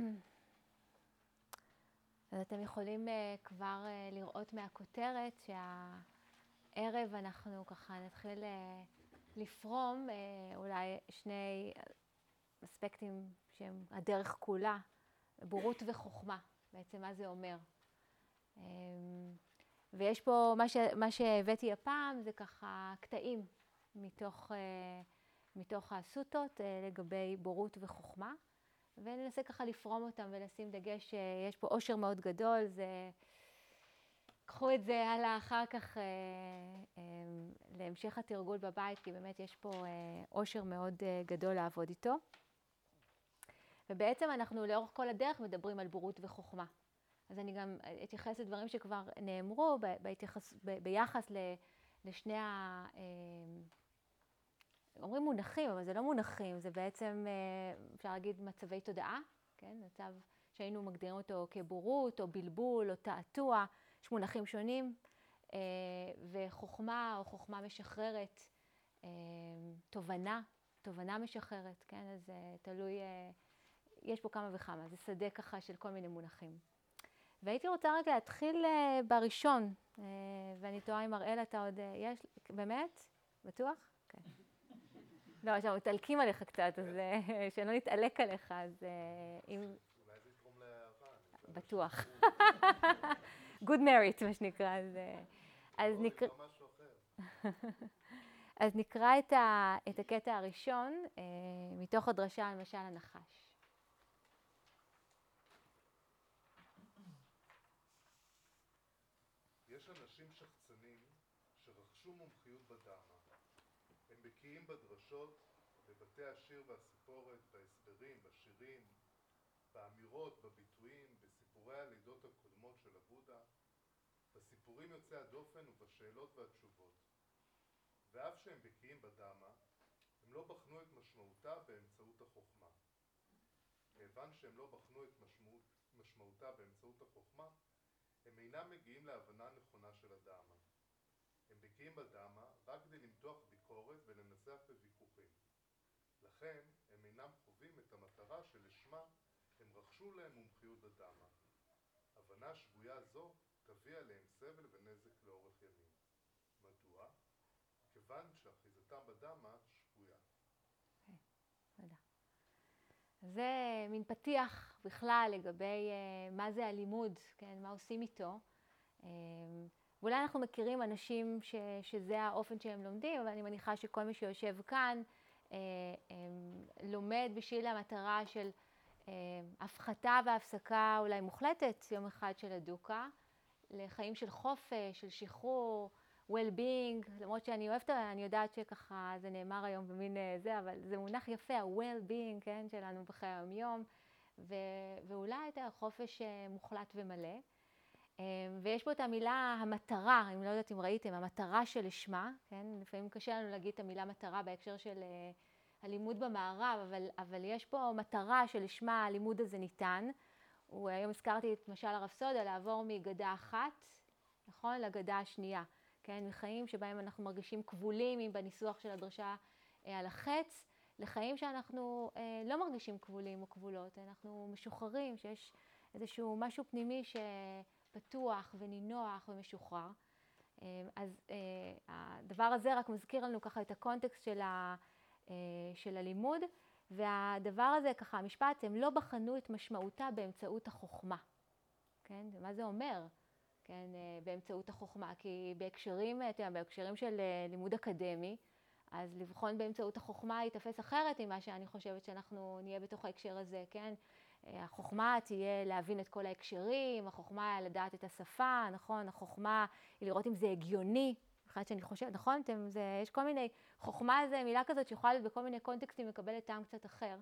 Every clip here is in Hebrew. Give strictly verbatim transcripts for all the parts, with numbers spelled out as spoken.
אז אתם יכולים כבר לראות מהכותרת שהערב אנחנו ככה נתחיל לפרום אולי שני אספקטים שהם הדרך כולה, בורות וחוכמה, בעצם מה זה אומר. ויש פה, מה, ש, מה שהבאתי הפעם זה ככה קטעים מתוך, מתוך הסוטות לגבי בורות וחוכמה, וננסה ככה לפרום אותם ולשים דגש, יש פה עושר מאוד גדול, זה... קחו את זה הלאה אחר כך אה, אה, להמשך התרגול בבית, כי באמת יש פה אה, עושר מאוד אה, גדול לעבוד איתו. ובעצם אנחנו לאורך כל הדרך מדברים על בורות וחוכמה. אז אני גם אתייחס לדברים שכבר נאמרו ביחס, ביחס לשני ה... אומרים מונחים, אבל זה לא מונחים, זה בעצם, אפשר להגיד, מצבי תודעה, כן? מצב שהיינו מגדירים אותו כבורות או בלבול או תעתוע, יש מונחים שונים, וחוכמה או חוכמה משחררת, תובנה, תובנה משחררת, כן? אז תלוי, יש פה כמה וכמה, זה שדה ככה של כל מיני מונחים. והייתי רוצה רק להתחיל בראשון, ואני תוהה אם אראל אתה עוד, יש, באמת? בטוח? כן. לא, עכשיו מתעלקים עליך קצת, אז שלא נתעלק עליך, אז אם... אולי זה יתרום להערכה. בטוח. Good merit, מה שנקרא, אז... לא, זה לא משהו אחר. אז נקרא את הקטע הראשון, מתוך הדרשה על משל הנחש. יש אנשים שחצנים שרכשו מומחיות בדרמה. הם בקיאים בדרשות, בבתי השיר והסיפורת, בהסברים, בשירים, באמירות, בביטויים, בסיפורי הלידות הקודמות של הבודה, בסיפורים יוצאי הדופן ובשאלות והתשובות. ואף שהם בקיאים בדרמה, הם לא בחנו את משמעותה באמצעות החוכמה. כיוון שהם לא בחנו את משמעות, משמעותה באמצעות החוכמה, הם אינם מגיעים להבנה נכונה של הדרמה. הם בקיאים בדרמה רק כדי למתוח ביקורת ולנסח בוויכוחים. לכן הם אינם חווים את המטרה שלשמה הם רכשו להם מומחיות בדרמה. הבנה שגויה זו תביא עליהם סבל ונזק לאורך ימים. מדוע? כיוון שאחיזתם בדרמה שגויה. תודה. זה מין פתיח בכלל לגבי מה זה הלימוד, כן, מה עושים איתו. ואולי אנחנו מכירים אנשים ש, שזה האופן שהם לומדים, אבל אני מניחה שכל מי שיושב כאן לומד בשביל המטרה של הפחתה והפסקה אולי מוחלטת יום אחד של הדוקה, לחיים של חופש, של שחרור, well-being, למרות שאני אוהבת, אני יודעת שככה זה נאמר היום במין זה, אבל זה מונח יפה, ה-well-being, כן, שלנו בחיי היום-יום, ו- ואולי את החופש מוחלט ומלא. ויש פה את המילה המטרה, אני לא יודעת אם ראיתם, המטרה שלשמה, כן, לפעמים קשה לנו להגיד את המילה מטרה בהקשר של הלימוד במערב, אבל, אבל יש פה מטרה שלשמה הלימוד הזה ניתן. היום הזכרתי את משל הרב סודה, לעבור מגדה אחת, נכון, לגדה השנייה. כן, מחיים שבהם אנחנו מרגישים כבולים, אם בניסוח של הדרשה אה, על החץ, לחיים שאנחנו אה, לא מרגישים כבולים או כבולות, אנחנו משוחררים, שיש איזשהו משהו פנימי שפתוח ונינוח ומשוחרר. אה, אז אה, הדבר הזה רק מזכיר לנו ככה את הקונטקסט של, ה, אה, של הלימוד, והדבר הזה, ככה, המשפט, הם לא בחנו את משמעותה באמצעות החוכמה. כן, מה זה אומר? כן, באמצעות החוכמה, כי בהקשרים, בהקשרים של לימוד אקדמי, אז לבחון באמצעות החוכמה ייתפס אחרת ממה שאני חושבת שאנחנו נהיה בתוך ההקשר הזה, כן? החוכמה תהיה להבין את כל ההקשרים, החוכמה היא לדעת את השפה, נכון? החוכמה היא לראות אם זה הגיוני, אחת שאני חושבת, נכון? אתם, זה, יש כל מיני, חוכמה זה מילה כזאת שיכולה להיות בכל מיני קונטקסטים לקבל טעם קצת אחר.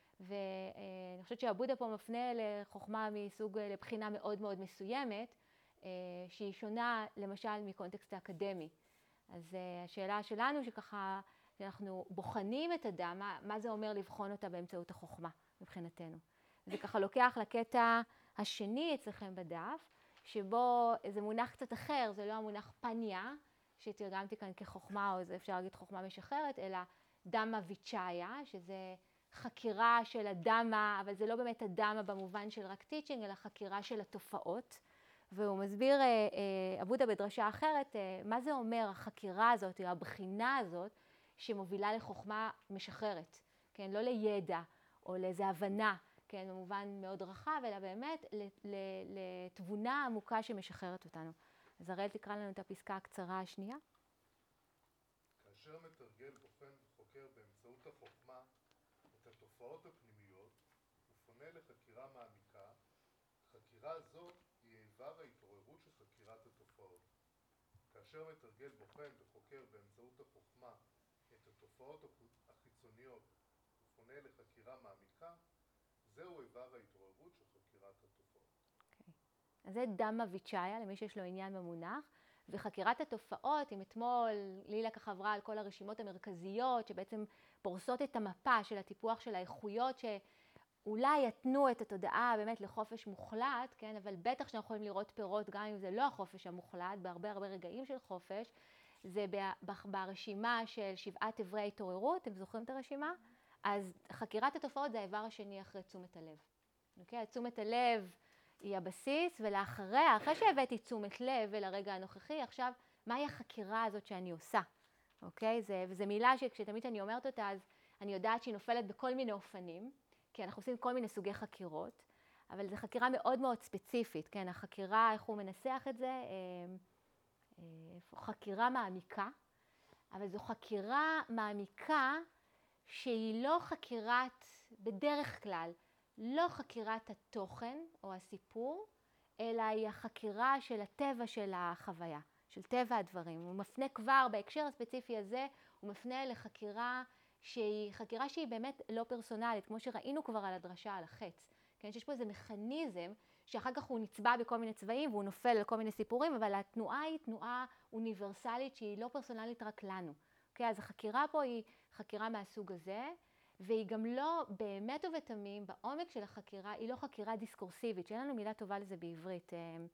ואני חושבת שהבודה פה מפנה לחוכמה מסוג, לבחינה מאוד מאוד מסוימת, שהיא שונה למשל מקונטקסט האקדמי. אז השאלה שלנו שככה, שאנחנו בוחנים את אדם, מה, מה זה אומר לבחון אותה באמצעות החוכמה מבחינתנו. זה ככה לוקח לקטע השני אצלכם בדף, שבו זה מונח קצת אחר, זה לא המונח פניה, שתרגמתי כאן כחוכמה, או זה אפשר להגיד חוכמה משחררת, אלא דמה ויצ'איה, שזה חקירה של הדמה, אבל זה לא באמת הדמה במובן של רק טיצ'ינג, אלא חקירה של התופעות. והוא מסביר, עבודה בדרשה אחרת, מה זה אומר החקירה הזאת, או הבחינה הזאת, שמובילה לחוכמה משחררת, כן? לא לידע או לאיזו הבנה, כן? במובן מאוד רחב, אלא באמת לתבונה עמוקה שמשחררת אותנו. אז הראל תקרא לנו את הפסקה הקצרה השנייה. כאשר מתרגל, בוחן וחוקר באמצעות החוכמה את התופעות הפנימיות ופונה לחקירה מעמיקה, חקירה זו היא איבר ההתעוררות של חקירת התופעות. כאשר מתרגל, בוחן וחוקר באמצעות החוכמה את התופעות החיצוניות ופונה לחקירה מעמיקה, זהו איבר ההתעוררות של חקירת התופעות. Okay. אז זה דמה ויצ'איה, למי שיש לו עניין במונח. וחקירת התופעות, אם אתמול לילה ככה עברה על כל הרשימות המרכזיות, שבעצם פורסות את המפה של הטיפוח של האיכויות, שאולי יתנו את התודעה באמת לחופש מוחלט, כן? אבל בטח שאנחנו יכולים לראות פירות, גם אם זה לא החופש המוחלט, בהרבה הרבה רגעים של חופש, זה ברשימה של שבעת אברי ההתעוררות, אתם זוכרים את הרשימה? אז חקירת התופעות זה האיבר השני אחרי תשומת הלב. אוקיי? תשומת הלב היא הבסיס, ולאחריה, אחרי שהבאתי תשומת לב אל הרגע הנוכחי, עכשיו, מהי החקירה הזאת שאני עושה? אוקיי? זה, וזו מילה שכשתמיד אני אומרת אותה, אז אני יודעת שהיא נופלת בכל מיני אופנים, כי אנחנו עושים כל מיני סוגי חקירות, אבל זו חקירה מאוד מאוד ספציפית, כן? החקירה, איך הוא מנסח את זה, אה, אה, חקירה מעמיקה, אבל זו חקירה מעמיקה שהיא לא חקירת, בדרך כלל, לא חקירת התוכן או הסיפור, אלא היא החקירה של הטבע של החוויה, של טבע הדברים. הוא מפנה כבר, בהקשר הספציפי הזה, הוא מפנה לחקירה שהיא חקירה שהיא באמת לא פרסונלית, כמו שראינו כבר על הדרשה על החץ. כן, שיש פה איזה מכניזם שאחר כך הוא נצבע בכל מיני צבעים והוא נופל על כל מיני סיפורים, אבל התנועה היא תנועה אוניברסלית שהיא לא פרסונלית רק לנו. אוקיי, אז החקירה פה היא חקירה מהסוג הזה, והיא גם לא באמת ובתמים, בעומק של החקירה, היא לא חקירה דיסקורסיבית, שאין לנו מילה טובה לזה בעברית,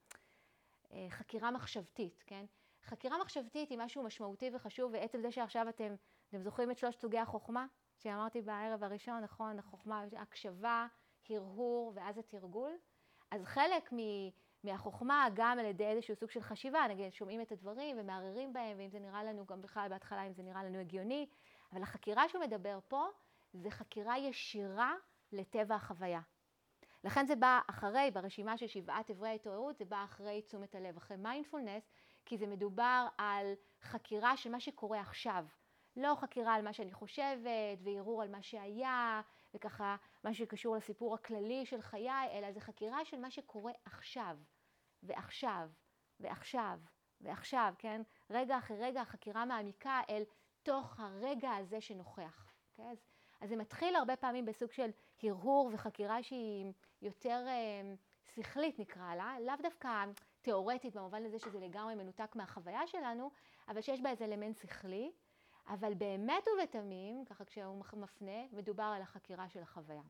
חקירה מחשבתית, כן? חקירה מחשבתית היא משהו משמעותי וחשוב, ועצם זה שעכשיו אתם, אתם זוכרים את שלושת סוגי החוכמה, שאמרתי בערב הראשון, נכון, החוכמה, הקשבה, הרהור ואז התרגול. אז חלק מהחוכמה, גם על ידי איזשהו סוג של חשיבה, נגיד, שומעים את הדברים ומערערים בהם, ואם זה נראה לנו גם בכלל בהתחלה, אם זה נראה לנו הגיוני, אבל החקירה שהוא מדבר פה, זה חקירה ישירה לטבע החוויה. לכן זה בא אחרי, ברשימה של שבעת אברי ההתעוררות, זה בא אחרי תשומת הלב, אחרי מיינדפולנס, כי זה מדובר על חקירה של מה שקורה עכשיו. לא חקירה על מה שאני חושבת, וערעור על מה שהיה, וככה מה שקשור לסיפור הכללי של חיי, אלא זה חקירה של מה שקורה עכשיו, ועכשיו, ועכשיו, ועכשיו, כן? רגע אחרי רגע, החקירה מעמיקה אל תוך הרגע הזה שנוכח. Okay? אז, אז זה מתחיל הרבה פעמים בסוג של הרהור וחקירה שהיא יותר אה, שכלית נקרא לה, לאו דווקא תיאורטית במובן לזה שזה לגמרי מנותק מהחוויה שלנו, אבל שיש בה איזה אלמנט שכלי, אבל באמת ובתמים, ככה כשהוא מפנה, מדובר על החקירה של החוויה.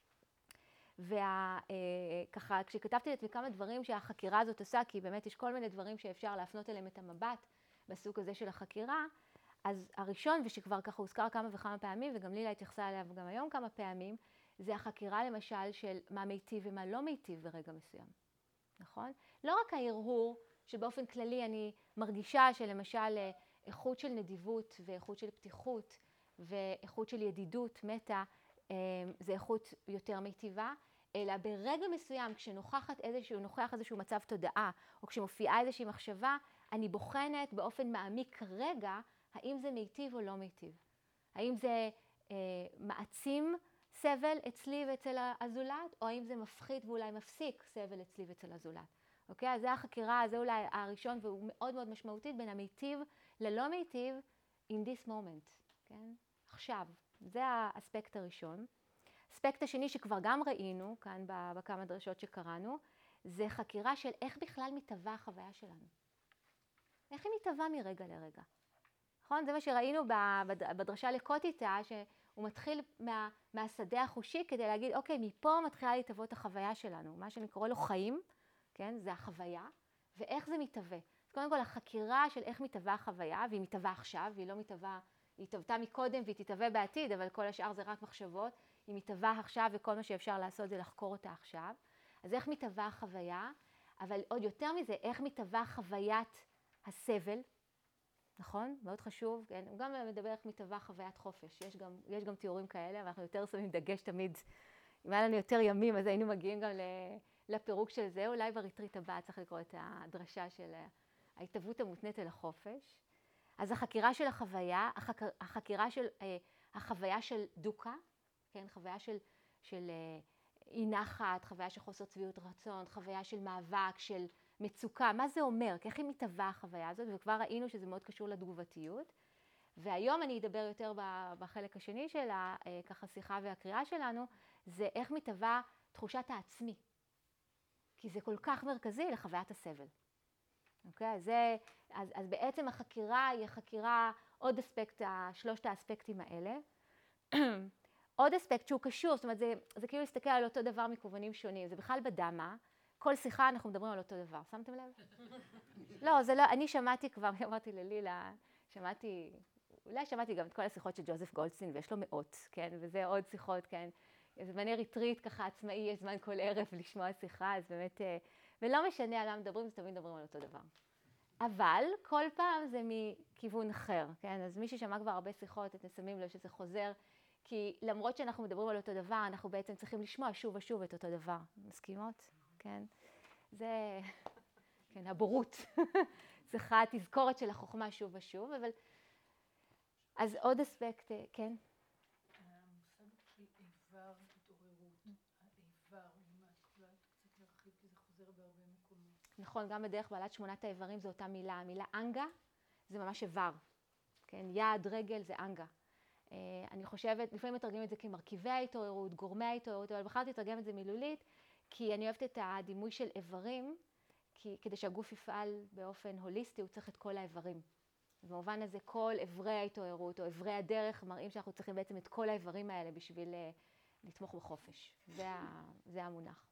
וככה כשכתבתי לעצמי כמה דברים שהחקירה הזאת עושה, כי באמת יש כל מיני דברים שאפשר להפנות אליהם את המבט בסוג הזה של החקירה, אז הראשון, ושכבר ככה הוזכר כמה וכמה פעמים, וגם לילה התייחסה עליו גם היום כמה פעמים, זה החקירה למשל של מה מיטיב ומה לא מיטיב ברגע מסוים. נכון? לא רק ההרהור, שבאופן כללי אני מרגישה שלמשל איכות של נדיבות ואיכות של פתיחות ואיכות של ידידות, מטה, זה איכות יותר מיטיבה, אלא ברגע מסוים כשנוכחת איזשהו, נוכח איזשהו מצב תודעה, או כשמופיעה איזושהי מחשבה, אני בוחנת באופן מעמיק כרגע, האם זה מיטיב או לא מיטיב. האם זה אה, מעצים סבל אצלי ואצל הזולת, או האם זה מפחית ואולי מפסיק סבל אצלי ואצל הזולת. אוקיי? אז זה החקירה, זה אולי הראשון, והוא מאוד מאוד משמעותית בין המיטיב ללא מיטיב in this moment. כן? עכשיו. זה האספקט הראשון. האספקט השני שכבר גם ראינו, כאן בכמה דרשות שקראנו, זה חקירה של איך בכלל מתהווה החוויה שלנו. איך היא מתהווה מרגע לרגע. נכון? זה מה שראינו בדרשה לקוטיטה, שהוא מתחיל מה, מהשדה החושי כדי להגיד, אוקיי, מפה מתחילה להתהוות החוויה שלנו. מה שאני קורא לו חיים, כן? זה החוויה, ואיך זה מתהווה. אז קודם כל, החקירה של איך מתהווה החוויה, והיא מתהווה עכשיו, והיא לא מתהווה, היא התהוותה מקודם והיא תתהווה בעתיד, אבל כל השאר זה רק מחשבות. היא מתהווה עכשיו וכל מה שאפשר לעשות זה לחקור אותה עכשיו. אז איך מתהווה החוויה? אבל עוד יותר מזה, איך מתהווה חוויית הסבל, נכון? מאוד חשוב, כן? הוא גם מדבר איך מתהווה חוויית חופש. יש גם, יש גם תיאורים כאלה, אבל אנחנו יותר שמים דגש תמיד. אם היה לנו יותר ימים, אז היינו מגיעים גם לפירוק של זה. אולי בריטריט הבא צריך לקרוא את הדרשה של ההתהוות המותנית אל החופש. אז החקירה של החוויה, החקר, החקירה של, החוויה של דוקה, כן? חוויה של, של אי נחת, חוויה של חוסר צביעות רצון, חוויה של מאבק, של מצוקה. מה זה אומר? איך היא מתהווה החוויה הזאת? וכבר ראינו שזה מאוד קשור לתגובתיות. והיום אני אדבר יותר בחלק השני של ככה שיחה והקריאה שלנו, זה איך מתהווה תחושת העצמי. כי זה כל כך מרכזי לחוויית הסבל. אוקיי? אז, זה, אז, אז בעצם החקירה היא החקירה, עוד אספקט, שלושת האספקטים האלה. עוד אספקט שהוא קשור, זאת אומרת, זה, זה כאילו להסתכל על אותו דבר מכוונים שונים. זה בכלל בדמה. כל שיחה אנחנו מדברים על אותו דבר. שמתם לב? לא, זה לא, אני שמעתי כבר, אמרתי ללילה, שמעתי, אולי שמעתי גם את כל השיחות של ג'וזף גולדסטין, ויש לו מאות, כן? וזה עוד שיחות, כן? זמני ריטריט ככה עצמאי, יש זמן כל ערב לשמוע שיחה, אז באמת, ולא משנה על מה מדברים, זה תמיד מדברים על אותו דבר. אבל כל פעם זה מכיוון אחר, כן? אז מי ששמע כבר הרבה שיחות, אתם שמים לב שזה חוזר, כי למרות שאנחנו מדברים על אותו דבר, אנחנו בעצם צריכים לשמוע שוב ושוב את אותו דבר. מסכימות? כן? זה, כן, הבורות. צריכה תזכורת של החוכמה שוב ושוב, אבל... אז עוד אספקט, כן? המושג של איבר התעוררות, האיבר, מה יכולה קצת להרחיב, כי זה חוזר בהרבה מקומות. נכון, גם בדרך בעלת שמונת האיברים זו אותה מילה. המילה אנגה זה ממש איבר. כן? יד, רגל זה אנגה. אני חושבת, לפעמים מתרגמים את זה כמרכיבי ההתעוררות, גורמי ההתעוררות, אבל בחרתי לתרגם את זה מילולית, כי אני אוהבת את הדימוי של איברים, כי כדי שהגוף יפעל באופן הוליסטי, הוא צריך את כל האיברים. במובן הזה, כל איברי ההתעוררות או איברי הדרך מראים שאנחנו צריכים בעצם את כל האיברים האלה בשביל לתמוך בחופש. זה, זה המונח.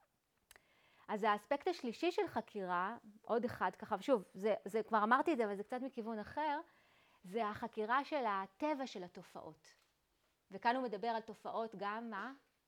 אז האספקט השלישי של חקירה, עוד אחד ככה, ושוב, זה, זה, כבר אמרתי את זה, אבל זה קצת מכיוון אחר, זה החקירה של הטבע של התופעות. וכאן הוא מדבר על תופעות גם, מה?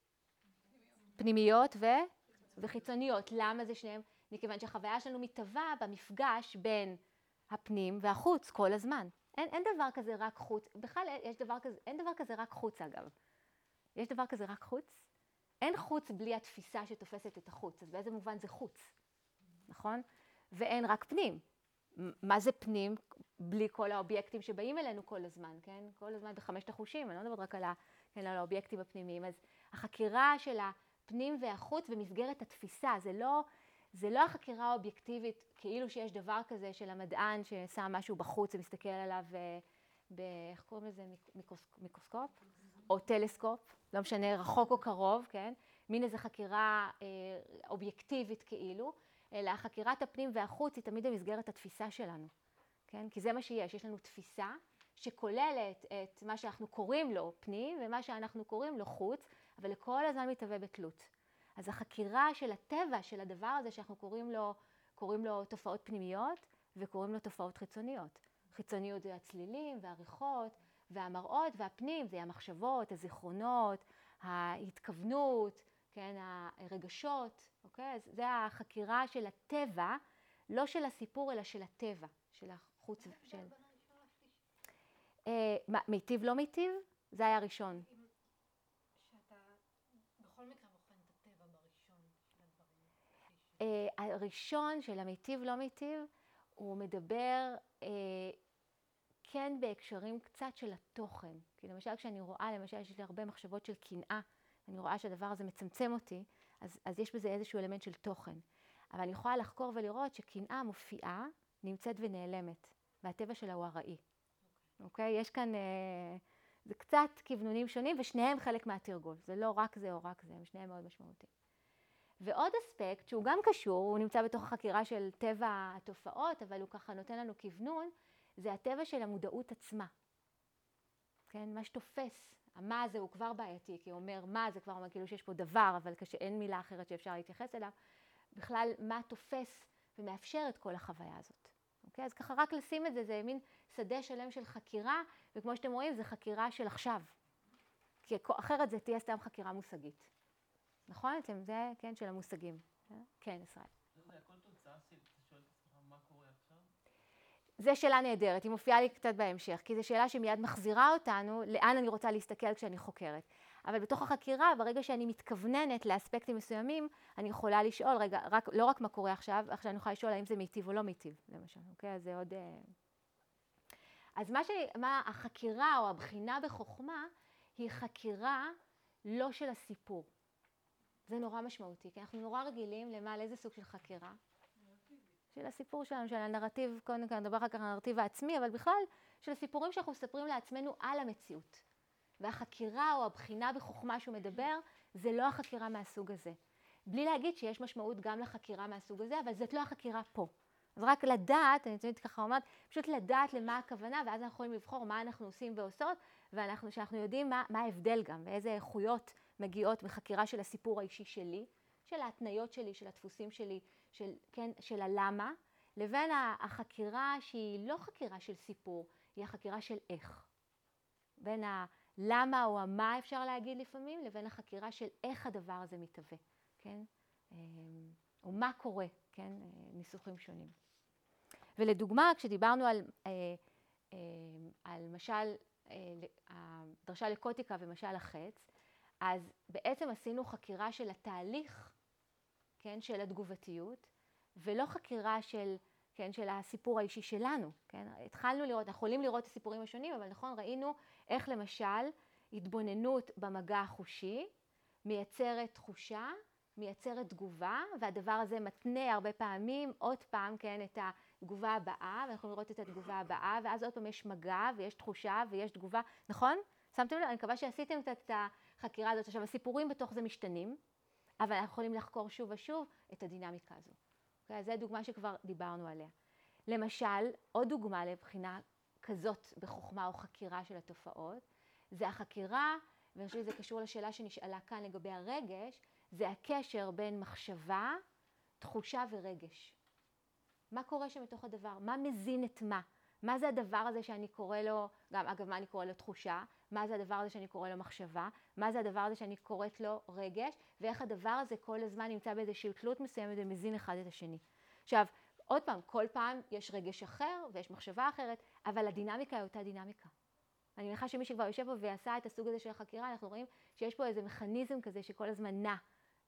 פנימיות ו... וחיצוניות. למה זה שניהם? מכיוון שהחוויה שלנו מתהווה במפגש בין הפנים והחוץ כל הזמן. אין, אין דבר כזה רק חוץ. בכלל יש דבר כזה, אין דבר כזה רק חוץ אגב. יש דבר כזה רק חוץ? אין חוץ בלי התפיסה שתופסת את החוץ. אז באיזה מובן זה חוץ, נכון? ואין רק פנים. מה זה פנים בלי כל האובייקטים שבאים אלינו כל הזמן, כן? כל הזמן בחמשת החושים, אני לא מדברת רק על, ה, כן, על האובייקטים הפנימיים. אז החקירה של הפנים והחוץ במסגרת התפיסה, זה לא, זה לא החקירה האובייקטיבית, כאילו שיש דבר כזה של המדען ששם משהו בחוץ ומסתכל עליו ב... איך קוראים לזה? מיקרוס, מיקרוסקופ? או טלסקופ, לא משנה, רחוק או קרוב, כן? מין איזו חקירה אה, אובייקטיבית כאילו, אלא חקירת הפנים והחוץ היא תמיד במסגרת התפיסה שלנו, כן? כי זה מה שיש, יש לנו תפיסה שכוללת את מה שאנחנו קוראים לו פנים ומה שאנחנו קוראים לו חוץ, אבל לכל הזמן מתהווה בתלות. אז החקירה של הטבע של הדבר הזה שאנחנו קוראים לו, קוראים לו תופעות פנימיות וקוראים לו תופעות חיצוניות. חיצוניות זה הצלילים והריחות והמראות, והפנים זה המחשבות, הזיכרונות, ההתכוונות, כן, הרגשות, אוקיי? אז זה החקירה של הטבע, לא של הסיפור אלא של הטבע, של החוץ של... מיטיב לא מיטיב? זה היה הראשון. שאתה בכל מקרה בוחן את הטבע בראשון של הדברים. הראשון של המיטיב לא מיטיב, הוא מדבר כן בהקשרים קצת של התוכן. כי למשל כשאני רואה, למשל יש לי הרבה מחשבות של קנאה, אני רואה שהדבר הזה מצמצם אותי, אז, אז יש בזה איזשהו אלמנט של תוכן. אבל אני יכולה לחקור ולראות שקנאה מופיעה, נמצאת ונעלמת, והטבע שלה הוא הראי. אוקיי? יש כאן, אה, זה קצת כיוונונים שונים, ושניהם חלק מהתרגול. זה לא רק זה או רק זה, הם שניהם מאוד משמעותיים. ועוד אספקט, שהוא גם קשור, הוא נמצא בתוך החקירה של טבע התופעות, אבל הוא ככה נותן לנו כיוונון, זה הטבע של המודעות עצמה. כן? מה שתופס, המה הזה הוא כבר בעייתי, כי הוא אומר מה זה כבר אומר כאילו שיש פה דבר, אבל כשאין מילה אחרת שאפשר להתייחס אליו, בכלל מה תופס ומאפשר את כל החוויה הזאת. אוקיי? אז ככה רק לשים את זה, זה מין שדה שלם של חקירה, וכמו שאתם רואים, זה חקירה של עכשיו. כי אחרת זה תהיה סתם חקירה מושגית. נכון? אתם זה, כן, של המושגים. כן, ישראל. זה הכל תוצאה של, אתה שואל את עצמך מה קורה עכשיו? זו שאלה נהדרת, היא מופיעה לי קצת בהמשך, כי זו שאלה שמיד מחזירה אותנו לאן אני רוצה להסתכל כשאני חוקרת. אבל בתוך החקירה, ברגע שאני מתכווננת לאספקטים מסוימים, אני יכולה לשאול, רגע, רק, לא רק מה קורה עכשיו, עכשיו אני יכולה לשאול האם זה מיטיב או לא מיטיב, למשל, אוקיי? אז זה עוד... אז מה, ש... מה החקירה או הבחינה בחוכמה, היא חקירה לא של הסיפור. זה נורא משמעותי, כי אנחנו נורא רגילים למה, לאיזה סוג של חקירה? של הסיפור שלנו, של הנרטיב, קודם כל נדבר אחר כך על הנרטיב העצמי, אבל בכלל של הסיפורים שאנחנו מספרים לעצמנו על המציאות. והחקירה או הבחינה בחוכמה שהוא מדבר, זה לא החקירה מהסוג הזה. בלי להגיד שיש משמעות גם לחקירה מהסוג הזה, אבל זאת לא החקירה פה. אז רק לדעת, אני תמיד ככה אומרת, פשוט לדעת למה הכוונה, ואז אנחנו יכולים לבחור מה אנחנו עושים ועושות, ואנחנו, שאנחנו יודעים מה, מה ההבדל גם, ואיזה איכויות מגיעות בחקירה של הסיפור האישי שלי, של ההתניות שלי, של הדפוסים שלי, של, כן, של הלמה, לבין החקירה שהיא לא חקירה של סיפור, היא החקירה של איך. בין הלמה או המה אפשר להגיד לפעמים, לבין החקירה של איך הדבר הזה מתהווה, כן? או מה קורה, כן? ניסוחים שונים. ולדוגמה, כשדיברנו על, על משל, הדרשה לקוטיקה ומשל החץ, אז בעצם עשינו חקירה של התהליך, כן, של התגובתיות, ולא חקירה של, כן, של הסיפור האישי שלנו, כן? התחלנו לראות, אנחנו יכולים לראות את הסיפורים השונים, אבל נכון, ראינו איך למשל התבוננות במגע החושי מייצרת תחושה, מייצרת תגובה, והדבר הזה מתנה הרבה פעמים, עוד פעם, כן, את התגובה הבאה, ואנחנו לראות את התגובה הבאה, ואז עוד פעם יש מגע, ויש תחושה, ויש תגובה, נכון? שמתם לב? אני מקווה שעשיתם את החקירה הזאת. עכשיו, הסיפורים בתוך זה משתנים, אבל אנחנו יכולים לחקור שוב ושוב את הדינמיקה הזו. Okay, אז זו דוגמה שכבר דיברנו עליה. למשל, עוד דוגמה לבחינה כזאת בחוכמה או חקירה של התופעות, זה החקירה, ואני חושבת שזה קשור לשאלה שנשאלה כאן לגבי הרגש, זה הקשר בין מחשבה, תחושה ורגש. מה קורה שם בתוך הדבר? מה מזין את מה? מה זה הדבר הזה שאני קורא לו, גם אגב, מה אני קורא לו תחושה? מה זה הדבר הזה שאני קורא לו מחשבה? מה זה הדבר הזה שאני קוראת לו רגש? ואיך הדבר הזה כל הזמן נמצא באיזושהי תלות מסוימת ומזין אחד את השני. עכשיו, עוד פעם, כל פעם יש רגש אחר ויש מחשבה אחרת, אבל הדינמיקה היא אותה דינמיקה. אני מניחה שמי שכבר יושב פה ועשה את הסוג הזה של החקירה, אנחנו רואים שיש פה איזה מכניזם כזה שכל הזמן נע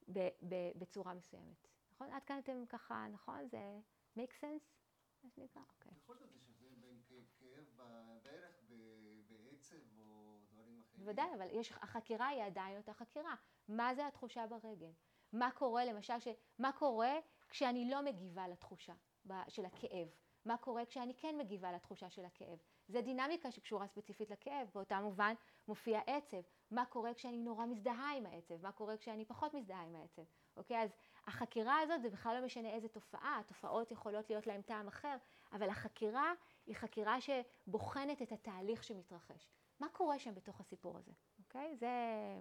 בצורה מסוימת. נכון? עד כאן אתם ככה, נכון? זה make sense? מה שנקרא? אוקיי. בכל זאת יש הבדל בין כאב בערך, בעצב או דברים אחרים. בוודאי, אבל יש, החקירה היא עדיין אותה חקירה. מה זה התחושה ברגל? מה קורה, למשל, ש, מה קורה כשאני לא מגיבה לתחושה של הכאב? מה קורה כשאני כן מגיבה לתחושה של הכאב? זה דינמיקה שקשורה ספציפית לכאב, באותה מובן מופיע עצב. מה קורה כשאני נורא מזדהה עם העצב? מה קורה כשאני פחות מזדהה עם העצב? אוקיי, אז החקירה הזאת זה בכלל לא משנה איזה תופעה, התופעות יכולות להיות להם טעם אחר, אבל החקירה היא חקירה שבוחנת את התהליך שמתרחש. מה קורה שם בתוך הסיפור הזה? אוקיי? זה...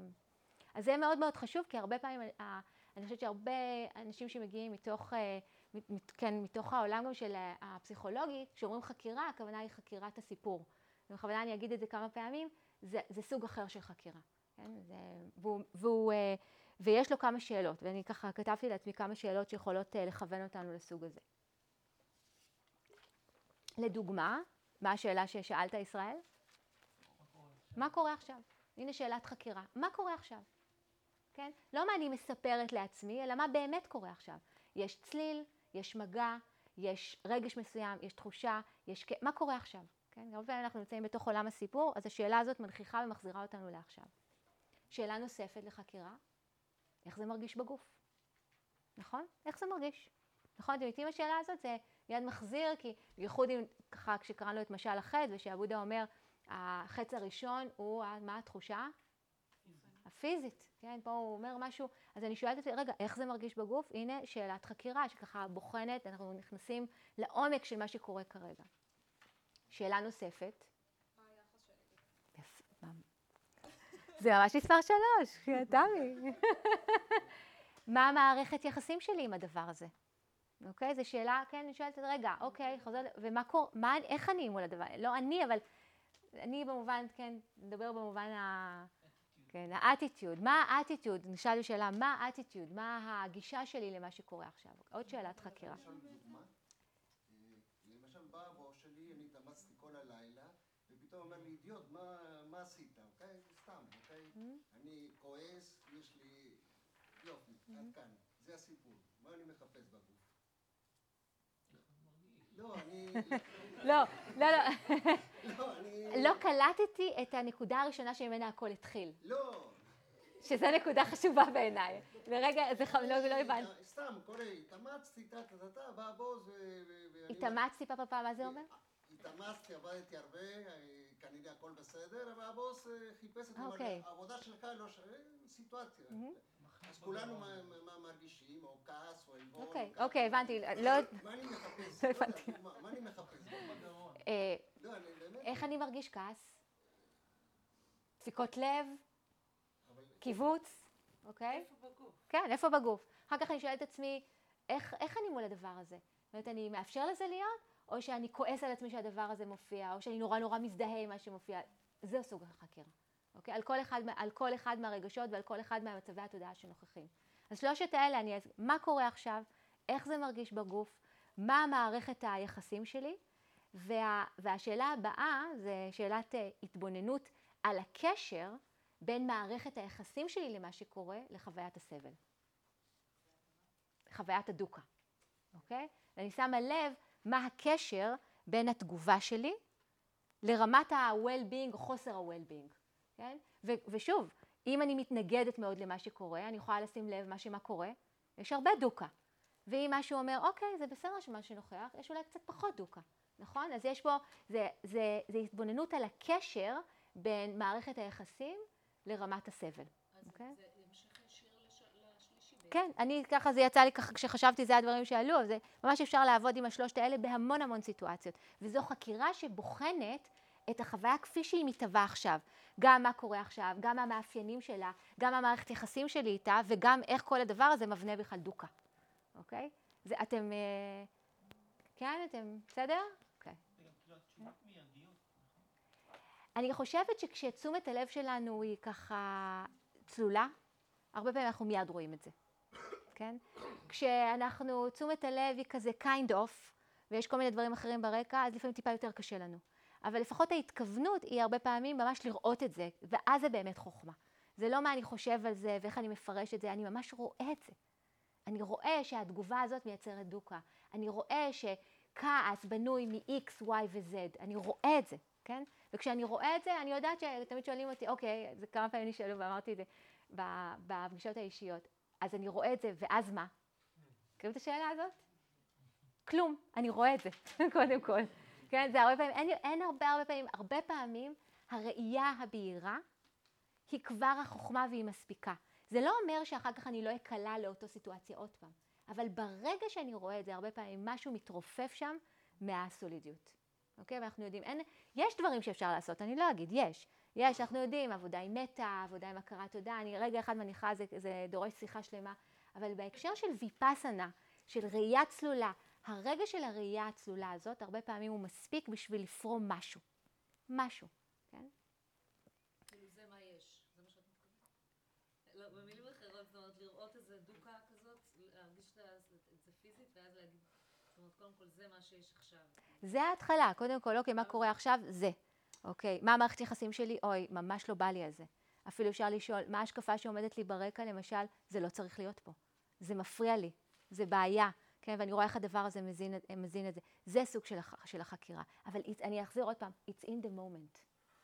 אז זה מאוד מאוד חשוב, כי הרבה פעמים, אני חושבת שהרבה אנשים שמגיעים מתוך, כן, מתוך העולם גם של הפסיכולוגי, כשאומרים חקירה, הכוונה היא חקירת הסיפור. ובכוונה אני אגיד את זה כמה פעמים, זה, זה סוג אחר של חקירה. כן? זה, והוא, והוא, ויש לו כמה שאלות, ואני ככה כתבתי לעצמי כמה שאלות שיכולות לכוון אותנו לסוג הזה. לדוגמה, מה השאלה ששאלת ישראל? מה קורה עכשיו? הנה שאלת חקירה. מה קורה עכשיו? כן? לא מה אני מספרת לעצמי, אלא מה באמת קורה עכשיו. יש צליל, יש מגע, יש רגש מסוים, יש תחושה, יש... מה קורה עכשיו? כן? הרבה פעמים אנחנו נמצאים בתוך עולם הסיפור, אז השאלה הזאת מנכיחה ומחזירה אותנו לעכשיו. שאלה נוספת לחקירה, איך זה מרגיש בגוף? נכון? איך זה מרגיש? נכון? אתם יודעים השאלה הזאת? זה מיד מחזיר, כי בייחוד אם ככה כשקראנו את משל החץ, ושעבודה אומר, החץ הראשון הוא, מה התחושה? הפיזית, כן? פה הוא אומר משהו, אז אני שואלת אותי, רגע, איך זה מרגיש בגוף? הנה שאלת חקירה, שככה בוחנת, אנחנו נכנסים לעומק של מה שקורה כרגע. שאלה נוספת. מה היחס שלי? יפה. זה ממש מספר שלוש, תמי. מה המערכת יחסים שלי עם הדבר הזה? אוקיי? זו שאלה, כן, אני שואלת, רגע, אוקיי, חוזרת, ומה קורה, מה, איך אני מול הדבר? לא אני, אבל אני במובן, כן, נדבר במובן ה... כן, האטיטיוד. מה האטיטיוד? נשאל שאלה, מה האטיטיוד? מה הגישה שלי למה שקורה עכשיו? עוד שאלת חקירה. למשל דוגמה, למשל בא הבוס שלי, אני התאמצתי כל הלילה, ופתאום אומר לי, אידיוט, מה עשית? אוקיי? סתם, אוקיי? אני כועס, יש לי... יופי, עד כאן. זה הסיפור. מה אני מחפש בגוף? לא, אני... לא, לא, לא. לא, אני... לא קלטתי את הנקודה הראשונה שממנה הכל התחיל. לא. שזו נקודה חשובה בעיניי. לרגע, זה לא הבנתי. סתם, קורא, התאמצתי, טה-טה-טה, בא הבוס ו... התאמצתי פעם פעם, מה זה אומר? התאמצתי, עבדתי הרבה, כנראה הכל בסדר, אבל הבוס חיפש את העבודה שלך, לא ש... סיטואציה. אז כולנו מרגישים, או כעס, או עלבון. אוקיי, אוקיי, הבנתי. מה אני מחפש? לא הבנתי. מה אני מחפש? איך אני מרגיש כעס? דפיקות לב? קיבוץ? אוקיי? איפה בגוף? כן, איפה בגוף? אחר כך אני שואלת את עצמי, איך אני מול הדבר הזה? זאת אומרת, אני מאפשר לזה להיות, או שאני כועס על עצמי שהדבר הזה מופיע, או שאני נורא נורא מזדהה עם מה שמופיע. זה סוג החקירה. אוקיי? על כל אחד, על כל אחד מהרגשות ועל כל אחד מהמצבי התודעה שנוכחים. אז שלושת האלה, אני, מה קורה עכשיו? איך זה מרגיש בגוף? מה מערכת היחסים שלי? וה, והשאלה הבאה זה שאלת התבוננות על הקשר בין מערכת היחסים שלי למה שקורה לחוויית הסבל. חוויית הדוקה. אוקיי? ואני שמה לב מה הקשר בין התגובה שלי לרמת ה-well-being או חוסר ה-well-being. כן? ו- ושוב, אם אני מתנגדת מאוד למה שקורה, אני יכולה לשים לב מה שמה קורה, יש הרבה דוקה. ואם משהו אומר, אוקיי, זה בסדר שמה שנוכח, יש אולי קצת פחות דוקה, נכון? אז יש פה, זה, זה, זה התבוננות על הקשר בין מערכת היחסים לרמת הסבל. אז אוקיי? זה המשך ישיר לשלישי בעצם. כן, אני ככה, זה יצא לי ככה, כשחשבתי זה הדברים שעלו, זה ממש אפשר לעבוד עם השלושת האלה בהמון המון סיטואציות. וזו חקירה שבוחנת את החוויה כפי שהיא מתהווה עכשיו. גם מה קורה עכשיו, גם המאפיינים שלה, גם המערכת יחסים שלי איתה, וגם איך כל הדבר הזה מבנה בכלל דוקה. אוקיי? זה אתם, אה, כן, אתם, בסדר? אוקיי. רגע, כאילו, התשובות מיידיות, נכון? אני חושבת שכשתשומת הלב שלנו היא ככה צלולה, הרבה פעמים אנחנו מיד רואים את זה, כן? כשאנחנו, תשומת הלב היא כזה kind of, ויש כל מיני דברים אחרים ברקע, אז לפעמים טיפה יותר קשה לנו. אבל לפחות ההתכוונות היא הרבה פעמים ממש לראות את זה, ואז זה באמת חוכמה. זה לא מה אני חושב על זה ואיך אני מפרש את זה, אני ממש רואה את זה. אני רואה שהתגובה הזאת מייצרת דוקה. אני רואה שכעס בנוי מ-X, Y ו-Z. אני רואה את זה, כן? וכשאני רואה את זה, אני יודעת שתמיד שואלים אותי, אוקיי, זה כמה פעמים נשאלו ואמרתי את זה בפגישות האישיות. אז אני רואה את זה, ואז מה? מכירים את השאלה הזאת? כלום, אני רואה את זה, קודם כל. כן, זה הרבה פעמים, אין, אין הרבה הרבה פעמים, הרבה פעמים הראייה הבהירה היא כבר החוכמה והיא מספיקה. זה לא אומר שאחר כך אני לא אקלה לאותו סיטואציה עוד פעם, אבל ברגע שאני רואה את זה, הרבה פעמים משהו מתרופף שם מהסולידיות. אוקיי? ואנחנו יודעים, אין, יש דברים שאפשר לעשות, אני לא אגיד, יש. יש, אנחנו יודעים, עבודה עם מטה, עבודה עם הכרת תודה, אני רגע אחד מניחה, זה, זה דורש שיחה שלמה, אבל בהקשר של ויפאסנה, של ראייה צלולה, הרגע של הראייה הצלולה הזאת, הרבה פעמים הוא מספיק בשביל לפרום משהו. משהו, כן? כאילו זה מה יש, זה מה שאת מתכוונת. במילים אחרות, זאת אומרת, לראות איזה דוקה כזאת, להרגיש את זה פיזית, ואז להגיד, זאת אומרת, קודם כל זה מה שיש עכשיו. זה ההתחלה, קודם כל, אוקיי, מה קורה עכשיו? זה. אוקיי, מה המערכת יחסים שלי? אוי, ממש לא בא לי על זה. אפילו אפשר לשאול, מה ההשקפה שעומדת לי ברקע, למשל, זה לא צריך להיות פה. זה מפריע לי, זה בעיה. כן, ואני רואה איך הדבר הזה מזין, מזין את זה. זה סוג של, הח, של החקירה. אבל אני אחזיר עוד פעם, it's in the moment.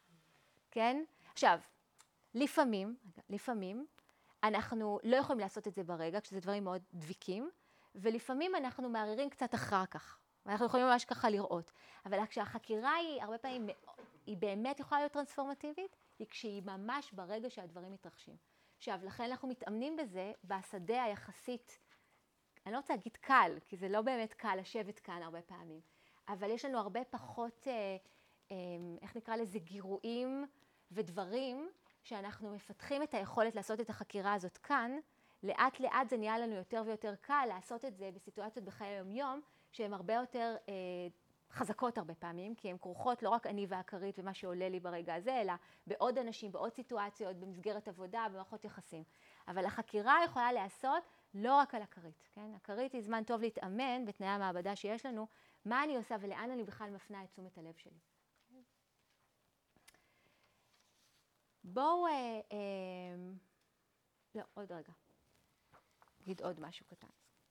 כן? עכשיו, לפעמים, לפעמים, אנחנו לא יכולים לעשות את זה ברגע, כשזה דברים מאוד דביקים, ולפעמים אנחנו מערערים קצת אחר כך. ואנחנו יכולים ממש ככה לראות. אבל כשהחקירה היא, הרבה פעמים, היא באמת יכולה להיות טרנספורמטיבית, היא כשהיא ממש ברגע שהדברים מתרחשים. עכשיו, לכן אנחנו מתאמנים בזה, בשדה היחסית, אני לא רוצה להגיד קל, כי זה לא באמת קל לשבת כאן הרבה פעמים, אבל יש לנו הרבה פחות, אה, אה, איך נקרא לזה, גירויים ודברים, שאנחנו מפתחים את היכולת לעשות את החקירה הזאת כאן, לאט לאט זה נהיה לנו יותר ויותר קל לעשות את זה בסיטואציות בחיי היום-יום, שהן הרבה יותר אה, חזקות הרבה פעמים, כי הן כרוכות לא רק אני והכרית ומה שעולה לי ברגע הזה, אלא בעוד אנשים, בעוד סיטואציות, במסגרת עבודה, במערכות יחסים. אבל החקירה יכולה להיעשות לא רק על הכרית, כן? הכרית היא זמן טוב להתאמן בתנאי המעבדה שיש לנו, מה אני עושה ולאן אני בכלל מפנה את תשומת הלב שלי. בואו, אה, אה, לא, עוד רגע. נגיד עוד משהו קטן.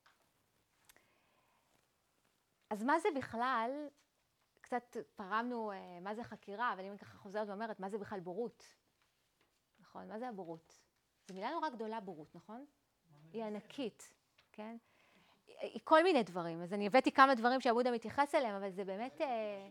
אז מה זה בכלל, קצת פרמנו אה, מה זה חקירה, אבל אם אני ככה חוזרת ואומרת, מה זה בכלל בורות? נכון, מה זה הבורות? זו מילה נורא גדולה בורות, נכון? היא ענקית, כן? היא כל מיני דברים, אז אני הבאתי כמה דברים שעבודה מתייחס אליהם, אבל זה באמת... אה,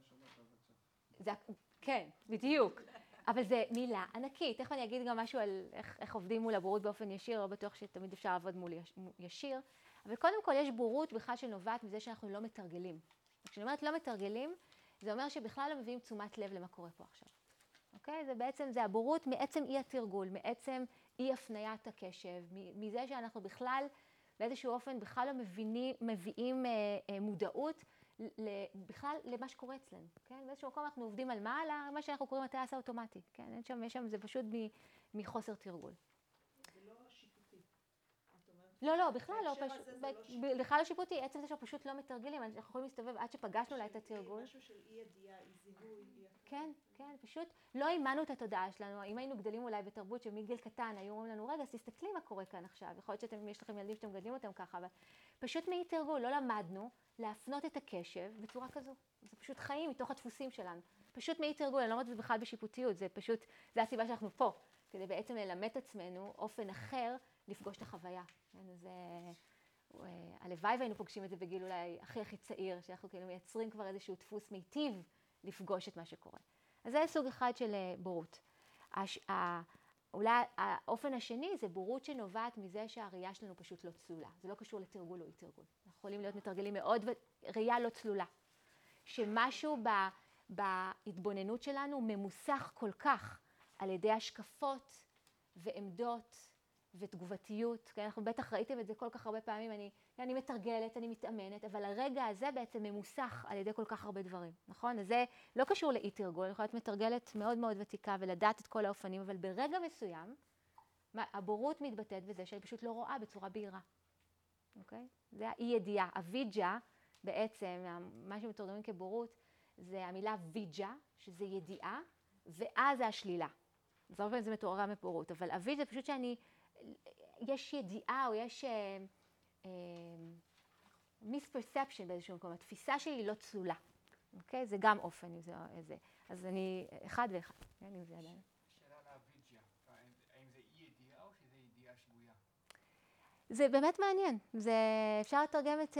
זה, כן, בדיוק. אבל זה מילה ענקית. תכף אני אגיד גם משהו על איך, איך עובדים מול הבורות באופן ישיר, לא בטוח שתמיד אפשר לעבוד מול ישיר. אבל קודם כל יש בורות בכלל שנובעת מזה שאנחנו לא מתרגלים. כשאני אומרת לא מתרגלים, זה אומר שבכלל לא מביאים תשומת לב למה קורה פה עכשיו. אוקיי? זה בעצם, זה הבורות מעצם אי התרגול, מעצם אי הפניית הקשב, מזה שאנחנו בכלל, באיזשהו אופן, בכלל לא מבינים, מביאים אה, אה, מודעות בכלל למה שקורה אצלנו, כן? באיזשהו מקום אנחנו עובדים על מעלה, מה שאנחנו קוראים הטייס האוטומטי, כן? אין שם, יש שם, זה פשוט מחוסר תרגול. זה לא שיפוטי. לא, לא, בכלל לא, בכלל לא שיפוטי, עצם זה שאנחנו פשוט לא מתרגלים, אנחנו יכולים להסתובב עד שפגשנו לה את התרגול. משהו של אי ידיעה, אי זיהוי, אי... כן, כן, פשוט לא אימנו את התודעה שלנו. אם היינו גדלים אולי בתרבות שמגיל קטן, היו אומרים לנו, רגע, אז תסתכלי מה קורה כאן עכשיו. יכול להיות שאתם, יש לכם ילדים שאתם מגדלים אותם ככה, אבל פשוט מאי תרגול, לא למדנו להפנות את הקשב בצורה כזו. זה פשוט חיים מתוך הדפוסים שלנו. פשוט מאי תרגול, אני לא אומרת את זה בכלל בשיפוטיות, זה פשוט, זה הסיבה שאנחנו פה, כדי בעצם ללמד את עצמנו אופן אחר לפגוש את החוויה. זה, הלוואי והיינו פוגשים את זה בגיל אולי הכי הכי צעיר, שאנחנו כאילו מייצרים כבר איזשהו דפוס מיטיב לפגוש את מה שקורה. אז זה סוג אחד של בורות. הש... אולי האופן השני זה בורות שנובעת מזה שהראייה שלנו פשוט לא צלולה. זה לא קשור לתרגול או אי תרגול. אנחנו יכולים להיות מתרגלים מאוד, ראייה לא צלולה. שמשהו ב... בהתבוננות שלנו ממוסך כל כך על ידי השקפות ועמדות ותגובתיות. כן? אנחנו בטח ראיתם את זה כל כך הרבה פעמים. אני, אני מתרגלת, אני מתאמנת, אבל הרגע הזה בעצם ממוסך על ידי כל כך הרבה דברים. נכון? אז זה לא קשור לאי תרגול. אני יכולה להיות מתרגלת מאוד מאוד ותיקה ולדעת את כל האופנים, אבל ברגע מסוים, הבורות מתבטאת בזה שאני פשוט לא רואה בצורה בהירה. אוקיי? זה האי ידיעה. הווידג'ה, בעצם, מה שמתורגמים כבורות, זה המילה וידג'ה, שזה ידיעה, ואז זה השלילה. אז הרבה פעמים זה מתואר מבורות, אבל הווידג'ה זה פשוט שאני, יש ידיעה או יש מיספרספשן באיזשהו מקום, התפיסה שלי לא צלולה. אוקיי? זה גם אופן, אם זה, זה. אז אני, אחד ואחד, כן, אם זה עדיין. שאלה על הווידג'ה, האם זה אי ידיעה או שזה ידיעה שגויה? זה באמת מעניין. זה, אפשר לתרגם את,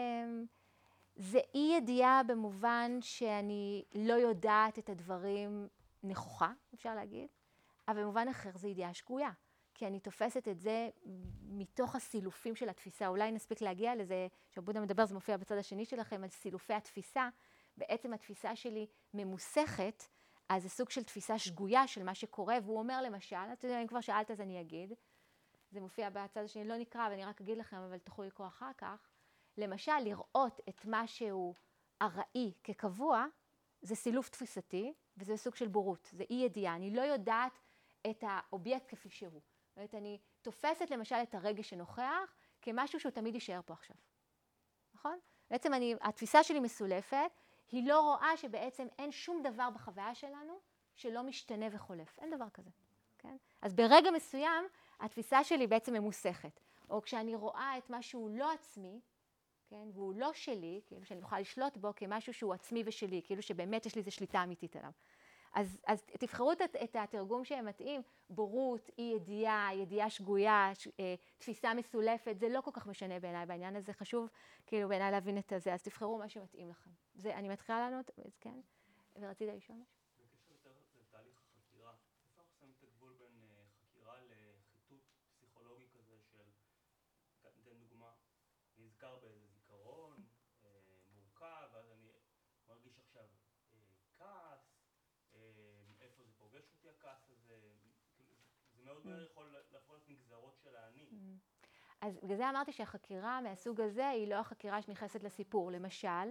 זה אי ידיעה במובן שאני לא יודעת את הדברים נכוחה, אפשר להגיד, אבל במובן אחר זה ידיעה שגויה. כי אני תופסת את זה מתוך הסילופים של התפיסה. אולי נספיק להגיע לזה, כשבודה מדבר, זה מופיע בצד השני שלכם, על סילופי התפיסה. בעצם התפיסה שלי ממוסכת, אז זה סוג של תפיסה שגויה של מה שקורה, והוא אומר למשל, אתה יודע, אם כבר שאלת אז אני אגיד, זה מופיע בצד השני, לא נקרא, ואני רק אגיד לכם, אבל תוכלו לקרוא אחר כך. למשל, לראות את משהו ארעי כקבוע, זה סילוף תפיסתי, וזה סוג של בורות, זה אי ידיעה. אני לא יודעת את האובייקט כפי שהוא. זאת אומרת, אני תופסת למשל את הרגש שנוכח כמשהו שהוא תמיד יישאר פה עכשיו. נכון? בעצם אני, התפיסה שלי מסולפת, היא לא רואה שבעצם אין שום דבר בחוויה שלנו שלא משתנה וחולף. אין דבר כזה. כן? אז ברגע מסוים, התפיסה שלי בעצם ממוסכת. או כשאני רואה את משהו לא עצמי, כן? והוא לא שלי, כאילו שאני יכולה לשלוט בו כמשהו שהוא עצמי ושלי, כאילו שבאמת יש לי איזו שליטה אמיתית עליו. אז, אז תבחרו את, את התרגום שמתאים, בורות, אי ידיעה, ידיעה שגויה, ש, אה, תפיסה מסולפת, זה לא כל כך משנה בעיניי, בעניין הזה חשוב כאילו בעיניי להבין את זה, אז תבחרו מה שמתאים לכם. זה, אני מתחילה לענות, אז כן, ורצית לשאול משהו? בקשר יותר לתהליך החקירה, איפה אנחנו שמים את הגבול בין חקירה לחיטוט פסיכולוגי כזה של, ניתן דוגמה, נזכר באיזה זיכרון מורכב, ואז אני מרגיש עכשיו כעס, איפה זה פוגש אותי הכעס הזה, זה מאוד מהר יכול להפוך להיות נגזרות של האני. אז בגלל זה אמרתי שהחקירה מהסוג הזה היא לא החקירה שנכנסת לסיפור. למשל,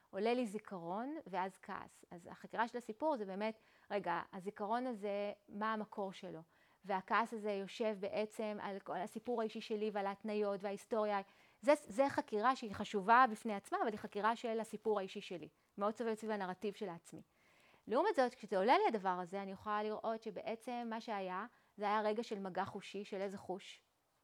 עולה לי זיכרון ואז כעס. אז החקירה של הסיפור זה באמת, רגע, הזיכרון הזה, מה המקור שלו? והכעס הזה יושב בעצם על כל הסיפור האישי שלי ועל ההתניות וההיסטוריה. זה, זה חקירה שהיא חשובה בפני עצמה, אבל היא חקירה של הסיפור האישי שלי. מאוד סובבת סביב הנרטיב של העצמי. לעומת זאת, כשזה עולה לי הדבר הזה, אני יכולה לראות שבעצם מה שהיה, זה היה רגע של מגע חושי, של איזה חוש?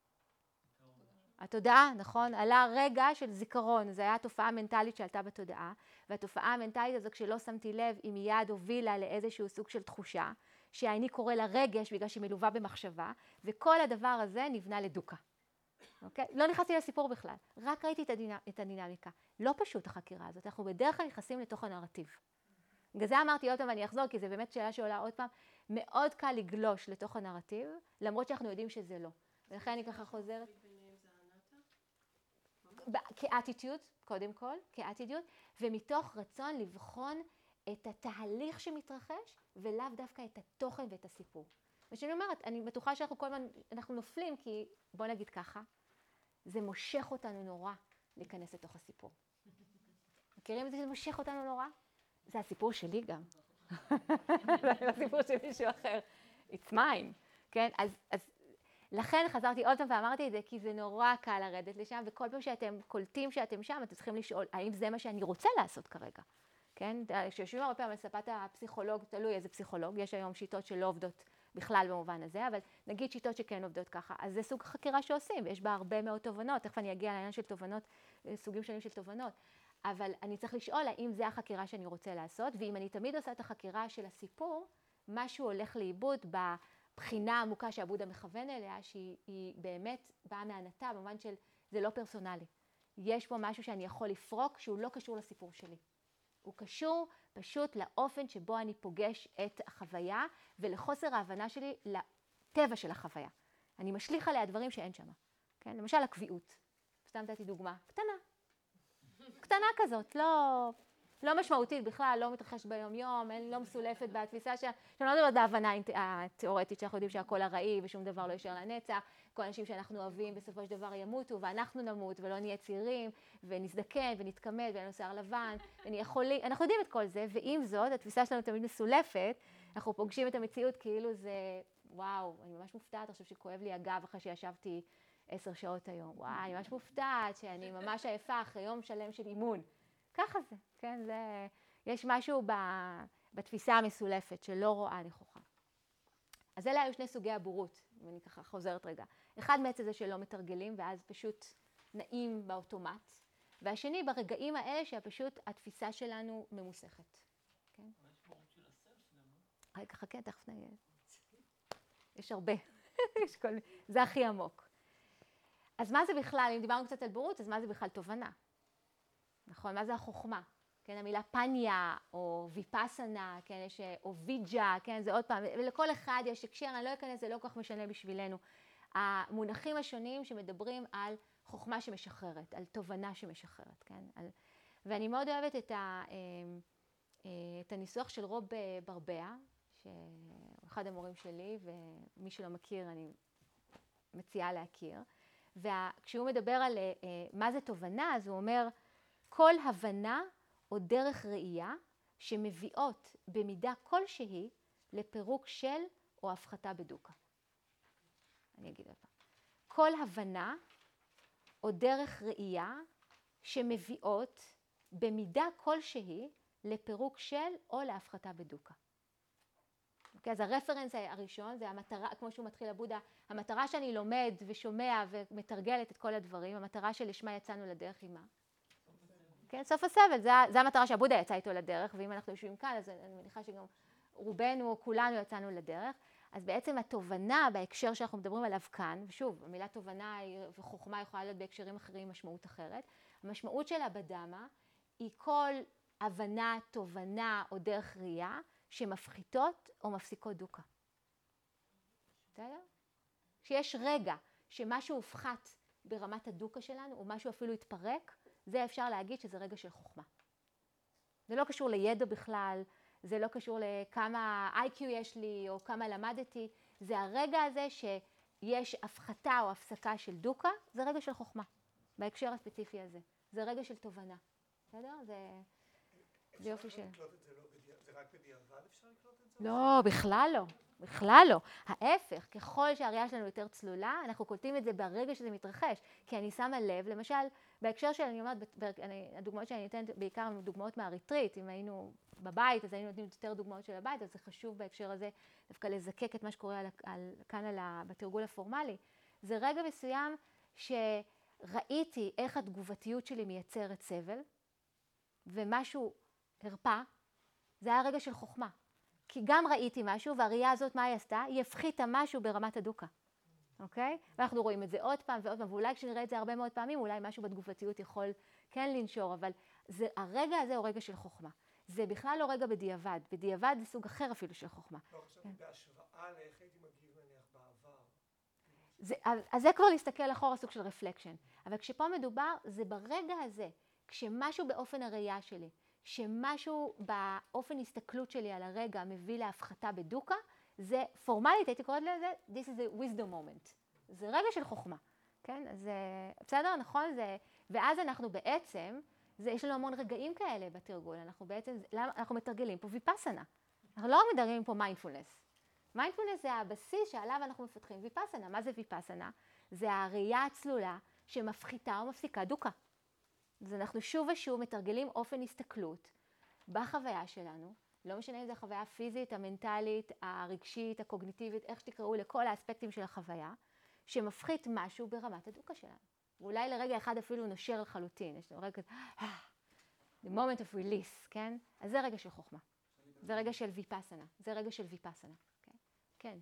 התודעה, נכון? עלה רגע של זיכרון, זו הייתה תופעה מנטלית שעלתה בתודעה, והתופעה המנטלית הזו, כשלא שמתי לב, היא מיד הובילה לאיזשהו סוג של תחושה, שאני קורא לה רגש בגלל שהיא מלווה במחשבה, וכל הדבר הזה נבנה לדוקה. אוקיי? לא נכנסתי לסיפור בכלל, רק ראיתי את, הדינ... את הדינמיקה. לא פשוט החקירה הזאת, אנחנו בדרך כלל נכנסים לתוך הנרטיב. בגלל זה אמרתי עוד פעם ואני אחזור, כי זו באמת שאלה שעולה עוד פעם, מאוד קל לגלוש לתוך הנרטיב, למרות שאנחנו יודעים שזה לא. ולכן אני ככה חוזרת. כאטיטיוד, קודם כל, כאטיטיוד, ומתוך רצון לבחון את התהליך שמתרחש, ולאו דווקא את התוכן ואת הסיפור. ושאני אומרת, אני בטוחה שאנחנו כל הזמן, אנחנו נופלים, כי בוא נגיד ככה, זה מושך אותנו נורא להיכנס לתוך הסיפור. מכירים את זה שזה מושך אותנו נורא? זה הסיפור שלי גם. זה לא הסיפור של מישהו אחר. It's mine. כן? אז, אז לכן חזרתי עוד פעם ואמרתי את זה, כי זה נורא קל לרדת לשם, וכל פעם שאתם קולטים שאתם שם, אתם צריכים לשאול, האם זה מה שאני רוצה לעשות כרגע? כן? כשיושבים הרבה פעמים על ספת הפסיכולוג, תלוי איזה פסיכולוג, יש היום שיטות שלא עובדות בכלל במובן הזה, אבל נגיד שיטות שכן עובדות ככה, אז זה סוג חקירה שעושים, ויש בה הרבה מאוד תובנות, תכף אני אגיע לעניין של תובנות, סוגים שונים של תובנות, אבל אני צריך לשאול האם זה החקירה שאני רוצה לעשות, ואם אני תמיד עושה את החקירה של הסיפור, משהו הולך לאיבוד בבחינה העמוקה שהבודה מכוון אליה, שהיא באמת באה מענתה, במובן של זה לא פרסונלי. יש פה משהו שאני יכול לפרוק שהוא לא קשור לסיפור שלי. הוא קשור פשוט לאופן שבו אני פוגש את החוויה ולחוסר ההבנה שלי לטבע של החוויה. אני משליך עליה דברים שאין שם. כן? למשל הקביעות. סתם נתתי דוגמה. קטנה. קטנה כזאת. לא, לא משמעותית בכלל, לא מתרחשת ביום יום, לא מסולפת בתפיסה שאני לא מדברת בהבנה התיאורטית שאנחנו יודעים שהכל ארעי ושום דבר לא יישאר לנצח. כל האנשים שאנחנו אוהבים בסופו של דבר ימותו ואנחנו נמות ולא נהיה צעירים ונזדקן ונתכמד ואין לנו שיער לבן ונהיה חולים. אנחנו יודעים את כל זה, ועם זאת התפיסה שלנו תמיד מסולפת. אנחנו פוגשים את המציאות כאילו זה, וואו, אני ממש מופתעת עכשיו שכואב לי הגב אחרי שישבתי עשר שעות היום. וואו, אני ממש מופתעת שאני ממש עייפה אחרי יום שלם של אימון. ככה זה, כן? זה, יש משהו ב, בתפיסה המסולפת שלא רואה נכוחה. אז אלה היו שני סוגי הבורות, אם אני ככה חוזרת רגע. אחד מעצם זה שלא מתרגלים, ואז פשוט נעים באוטומט. והשני, ברגעים האלה שפשוט התפיסה שלנו ממוסכת. כן? יש בורות של הסלף גם, לא? רגע, חכה, תכף נהיה. יש הרבה. יש כל... זה הכי עמוק. אז מה זה בכלל, אם דיברנו קצת על בורות, אז מה זה בכלל תובנה? נכון, מה זה החוכמה? כן, המילה פניה, או ויפסנה, כן, יש, או ויג'ה, כן, זה עוד פעם, ולכל אחד יש הקשר, אני לא אכנס, זה לא כל כך משנה בשבילנו. המונחים השונים שמדברים על חוכמה שמשחררת, על תובנה שמשחררת, כן? על, ואני מאוד אוהבת את, ה, את הניסוח של רוב ברבע, שהוא אחד המורים שלי, ומי שלא מכיר, אני מציעה להכיר. וכשהוא מדבר על מה זה תובנה, אז הוא אומר, כל הבנה או דרך ראייה שמביאות במידה כלשהי לפירוק של או הפחתה בדוקה. אני אגיד עוד פעם. כל הבנה או דרך ראייה שמביאות במידה כלשהי לפירוק של או להפחתה בדוקה. אוקיי, אז הרפרנס הראשון זה המטרה, כמו שהוא מתחיל הבודה, המטרה שאני לומד ושומע ומתרגלת את כל הדברים, המטרה שלשמה יצאנו לדרך היא מה? כן, סוף הסבל, זה, זה המטרה שהבודה יצא איתו לדרך, ואם אנחנו יושבים כאן, אז אני מניחה שגם רובנו או כולנו יצאנו לדרך. אז בעצם התובנה בהקשר שאנחנו מדברים עליו כאן, ושוב, המילה תובנה וחוכמה יכולה להיות בהקשרים אחרים משמעות אחרת, המשמעות שלה בדמה היא כל הבנה, תובנה או דרך ראייה שמפחיתות או מפסיקות דוקה. בסדר? כשיש רגע שמשהו הופחת ברמת הדוקה שלנו, או משהו אפילו התפרק, זה אפשר להגיד שזה רגע של חוכמה. זה לא קשור לידע בכלל, זה לא קשור לכמה איי קיו יש לי או כמה למדתי, זה הרגע הזה שיש הפחתה או הפסקה של דוקה, זה רגע של חוכמה, בהקשר הספציפי הזה. זה רגע של תובנה. בסדר? זה... זה יופי של... אפשר לקלוט את זה לא בדיעבד? זה רק בדיעבד אפשר לקלוט את זה? לא, בכלל לא. בכלל לא. ההפך, ככל שהראייה שלנו יותר צלולה, אנחנו קולטים את זה ברגע שזה מתרחש. כי אני שמה לב, למשל, בהקשר של, אני אומרת, הדוגמאות שאני נותנת בעיקר הן דוגמאות מהריטריט. אם היינו בבית, אז היינו נותנים יותר דוגמאות של הבית, אז זה חשוב בהקשר הזה דווקא לזקק את מה שקורה על, על, כאן על ה, בתרגול הפורמלי. זה רגע מסוים שראיתי איך התגובתיות שלי מייצרת סבל, ומשהו הרפא, זה היה רגע של חוכמה. כי גם ראיתי משהו, והראייה הזאת, מה היא עשתה? היא הפחיתה משהו ברמת הדוקה. אוקיי? ואנחנו רואים את זה עוד פעם ועוד פעם, ואולי כשנראה את זה הרבה מאוד פעמים, אולי משהו בתגובתיות יכול כן לנשור, אבל זה, הרגע הזה הוא רגע של חוכמה. זה בכלל לא רגע בדיעבד. בדיעבד זה סוג אחר אפילו של חוכמה. לא, עכשיו, בהשוואה לאיך הייתי מגיב נניח בעבר. זה, אז זה כבר להסתכל אחורה סוג של רפלקשן. אבל כשפה מדובר, זה ברגע הזה, כשמשהו באופן הראייה שלי, שמשהו באופן הסתכלות שלי על הרגע מביא להפחתה בדוקה, זה פורמלית, הייתי קוראת לזה, this is a wisdom moment. זה רגע של חוכמה, כן? אז בסדר, נכון? זה, ואז אנחנו בעצם, זה, יש לנו המון רגעים כאלה בתרגול, אנחנו בעצם, למה, אנחנו מתרגלים פה ויפאסנה. אנחנו לא מתרגלים פה מיינדפולנס. מיינדפולנס זה הבסיס שעליו אנחנו מפתחים ויפאסנה. מה זה ויפאסנה? זה הראייה הצלולה שמפחיתה או מפסיקה דוקה. אז אנחנו שוב ושוב מתרגלים אופן הסתכלות בחוויה שלנו, לא משנה אם זו החוויה הפיזית, המנטלית, הרגשית, הקוגניטיבית, איך שתקראו לכל האספקטים של החוויה, שמפחית משהו ברמת הדוקה שלנו. ואולי לרגע אחד אפילו נושר לחלוטין, יש לנו רגע, the moment of release, כן? אז זה רגע של חוכמה. זה רגע של ויפאסנה. זה רגע של ויפאסנה. כן? כן.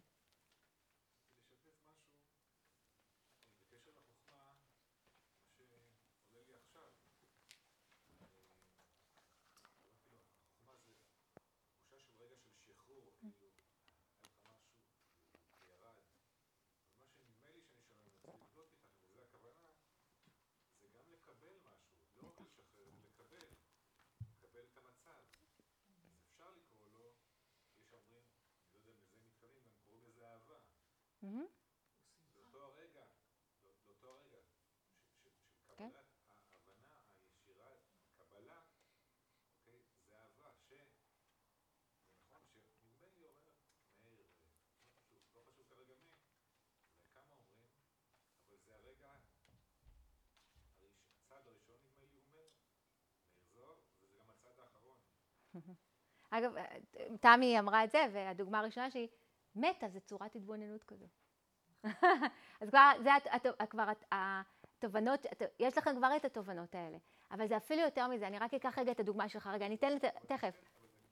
לאותו הרגע, לאותו הרגע, של קבלת ההבנה, הישירה, קבלה, אוקיי, זה אהבה, ש... זה נכון, שנדמה לי אומר, מאיר, לא חשוב כרגע מי, זה כמה אומרים, אבל זה הרגע, הצד הראשון נדמה לי אומר, מאיר זוהר, וזה גם הצד האחרון. אגב, תמי אמרה את זה, והדוגמה הראשונה שהיא, מטה זה צורת התבוננות כזו. אז כבר, זה כבר התובנות, יש לכם כבר את התובנות האלה. אבל זה אפילו יותר מזה, אני רק אקח רגע את הדוגמה שלך, רגע, אני אתן תכף.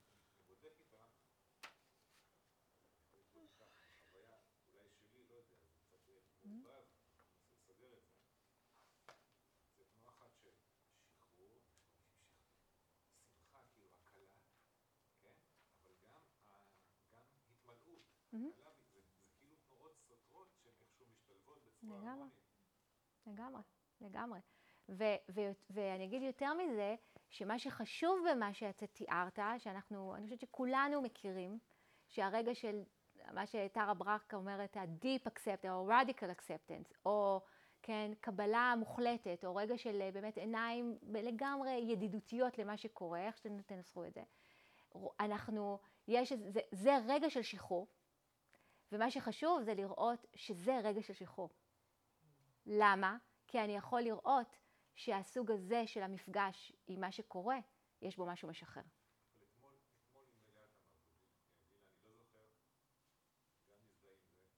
לגמרי, לגמרי, לגמרי. ואני אגיד יותר מזה, שמה שחשוב במה שאתה תיארת, שאנחנו, אני חושבת שכולנו מכירים, שהרגע של מה שטרה ברק אומרת, ה-deep acceptance, או radical acceptance, או כן, קבלה מוחלטת, או רגע של באמת עיניים לגמרי ידידותיות למה שקורה, איך שאתם תנסחו את זה. אנחנו, יש, זה, זה רגע של שחרור, ומה שחשוב זה לראות שזה רגע של שחרור. למה? כי אני יכול לראות שהסוג הזה של המפגש עם מה שקורה, יש בו משהו משחרר. אתמול, אתמול עם מלאת אמרת, אני לא זוכר, גם מזדהה עם זה.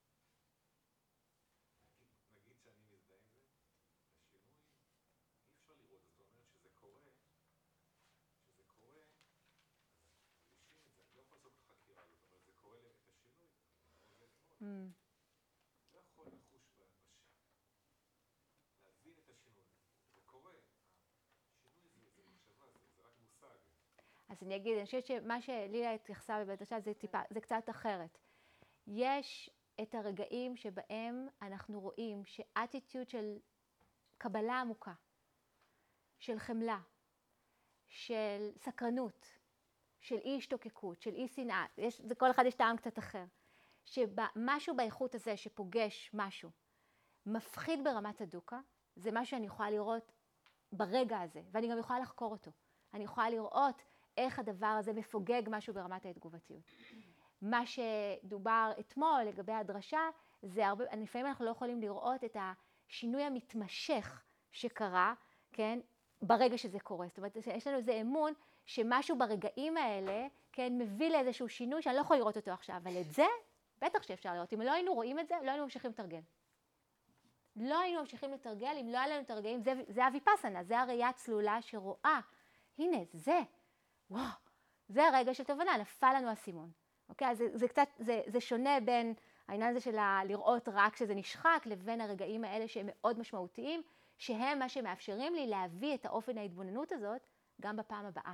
נגיד שאני מזדהה עם זה, השינוי, אי אפשר לראות, זאת אומרת שזה קורה, שזה קורה, אז מרגישים את זה, אני לא יכול לעשות חקירה, זאת אומרת, זה קורה את השינוי, אני רואה את זה אתמול. לא יכול לחוש בשם, להבין את השינוי, זה קורה, השינוי זה מחשבה, זה רק מושג. אז אני אגיד, אני חושבת שמה שלילה התייחסה בבית השעה זה טיפה, זה קצת אחרת. יש את הרגעים שבהם אנחנו רואים שאטיטוד של קבלה עמוקה, של חמלה, של סקרנות, של אי השתוקקות, של אי שנאה, יש, זה כל אחד יש טעם קצת אחר. שמשהו באיכות הזה שפוגש משהו, מפחיד ברמת הדוקה, זה מה שאני יכולה לראות ברגע הזה, ואני גם יכולה לחקור אותו. אני יכולה לראות איך הדבר הזה מפוגג משהו ברמת ההתגובתיות. מה שדובר אתמול לגבי הדרשה, זה הרבה, לפעמים אנחנו לא יכולים לראות את השינוי המתמשך שקרה, כן, ברגע שזה קורה. זאת אומרת, יש לנו איזה אמון שמשהו ברגעים האלה, כן, מביא לאיזשהו שינוי שאני לא יכולה לראות אותו עכשיו, אבל את זה, בטח שאפשר לראות. אם לא היינו רואים את זה, לא היינו ממשיכים לתרגל. לא היינו ממשיכים לתרגל, אם לא היה לנו תרגלים, זה, זה הוויפאסנה, זה הראייה הצלולה שרואה. הנה, זה, וואו, זה הרגע של תובנה, נפל לנו הסימון. אוקיי? אז זה, זה קצת, זה, זה שונה בין העניין הזה של לראות רק שזה נשחק, לבין הרגעים האלה שהם מאוד משמעותיים, שהם מה שמאפשרים לי להביא את האופן ההתבוננות הזאת גם בפעם הבאה.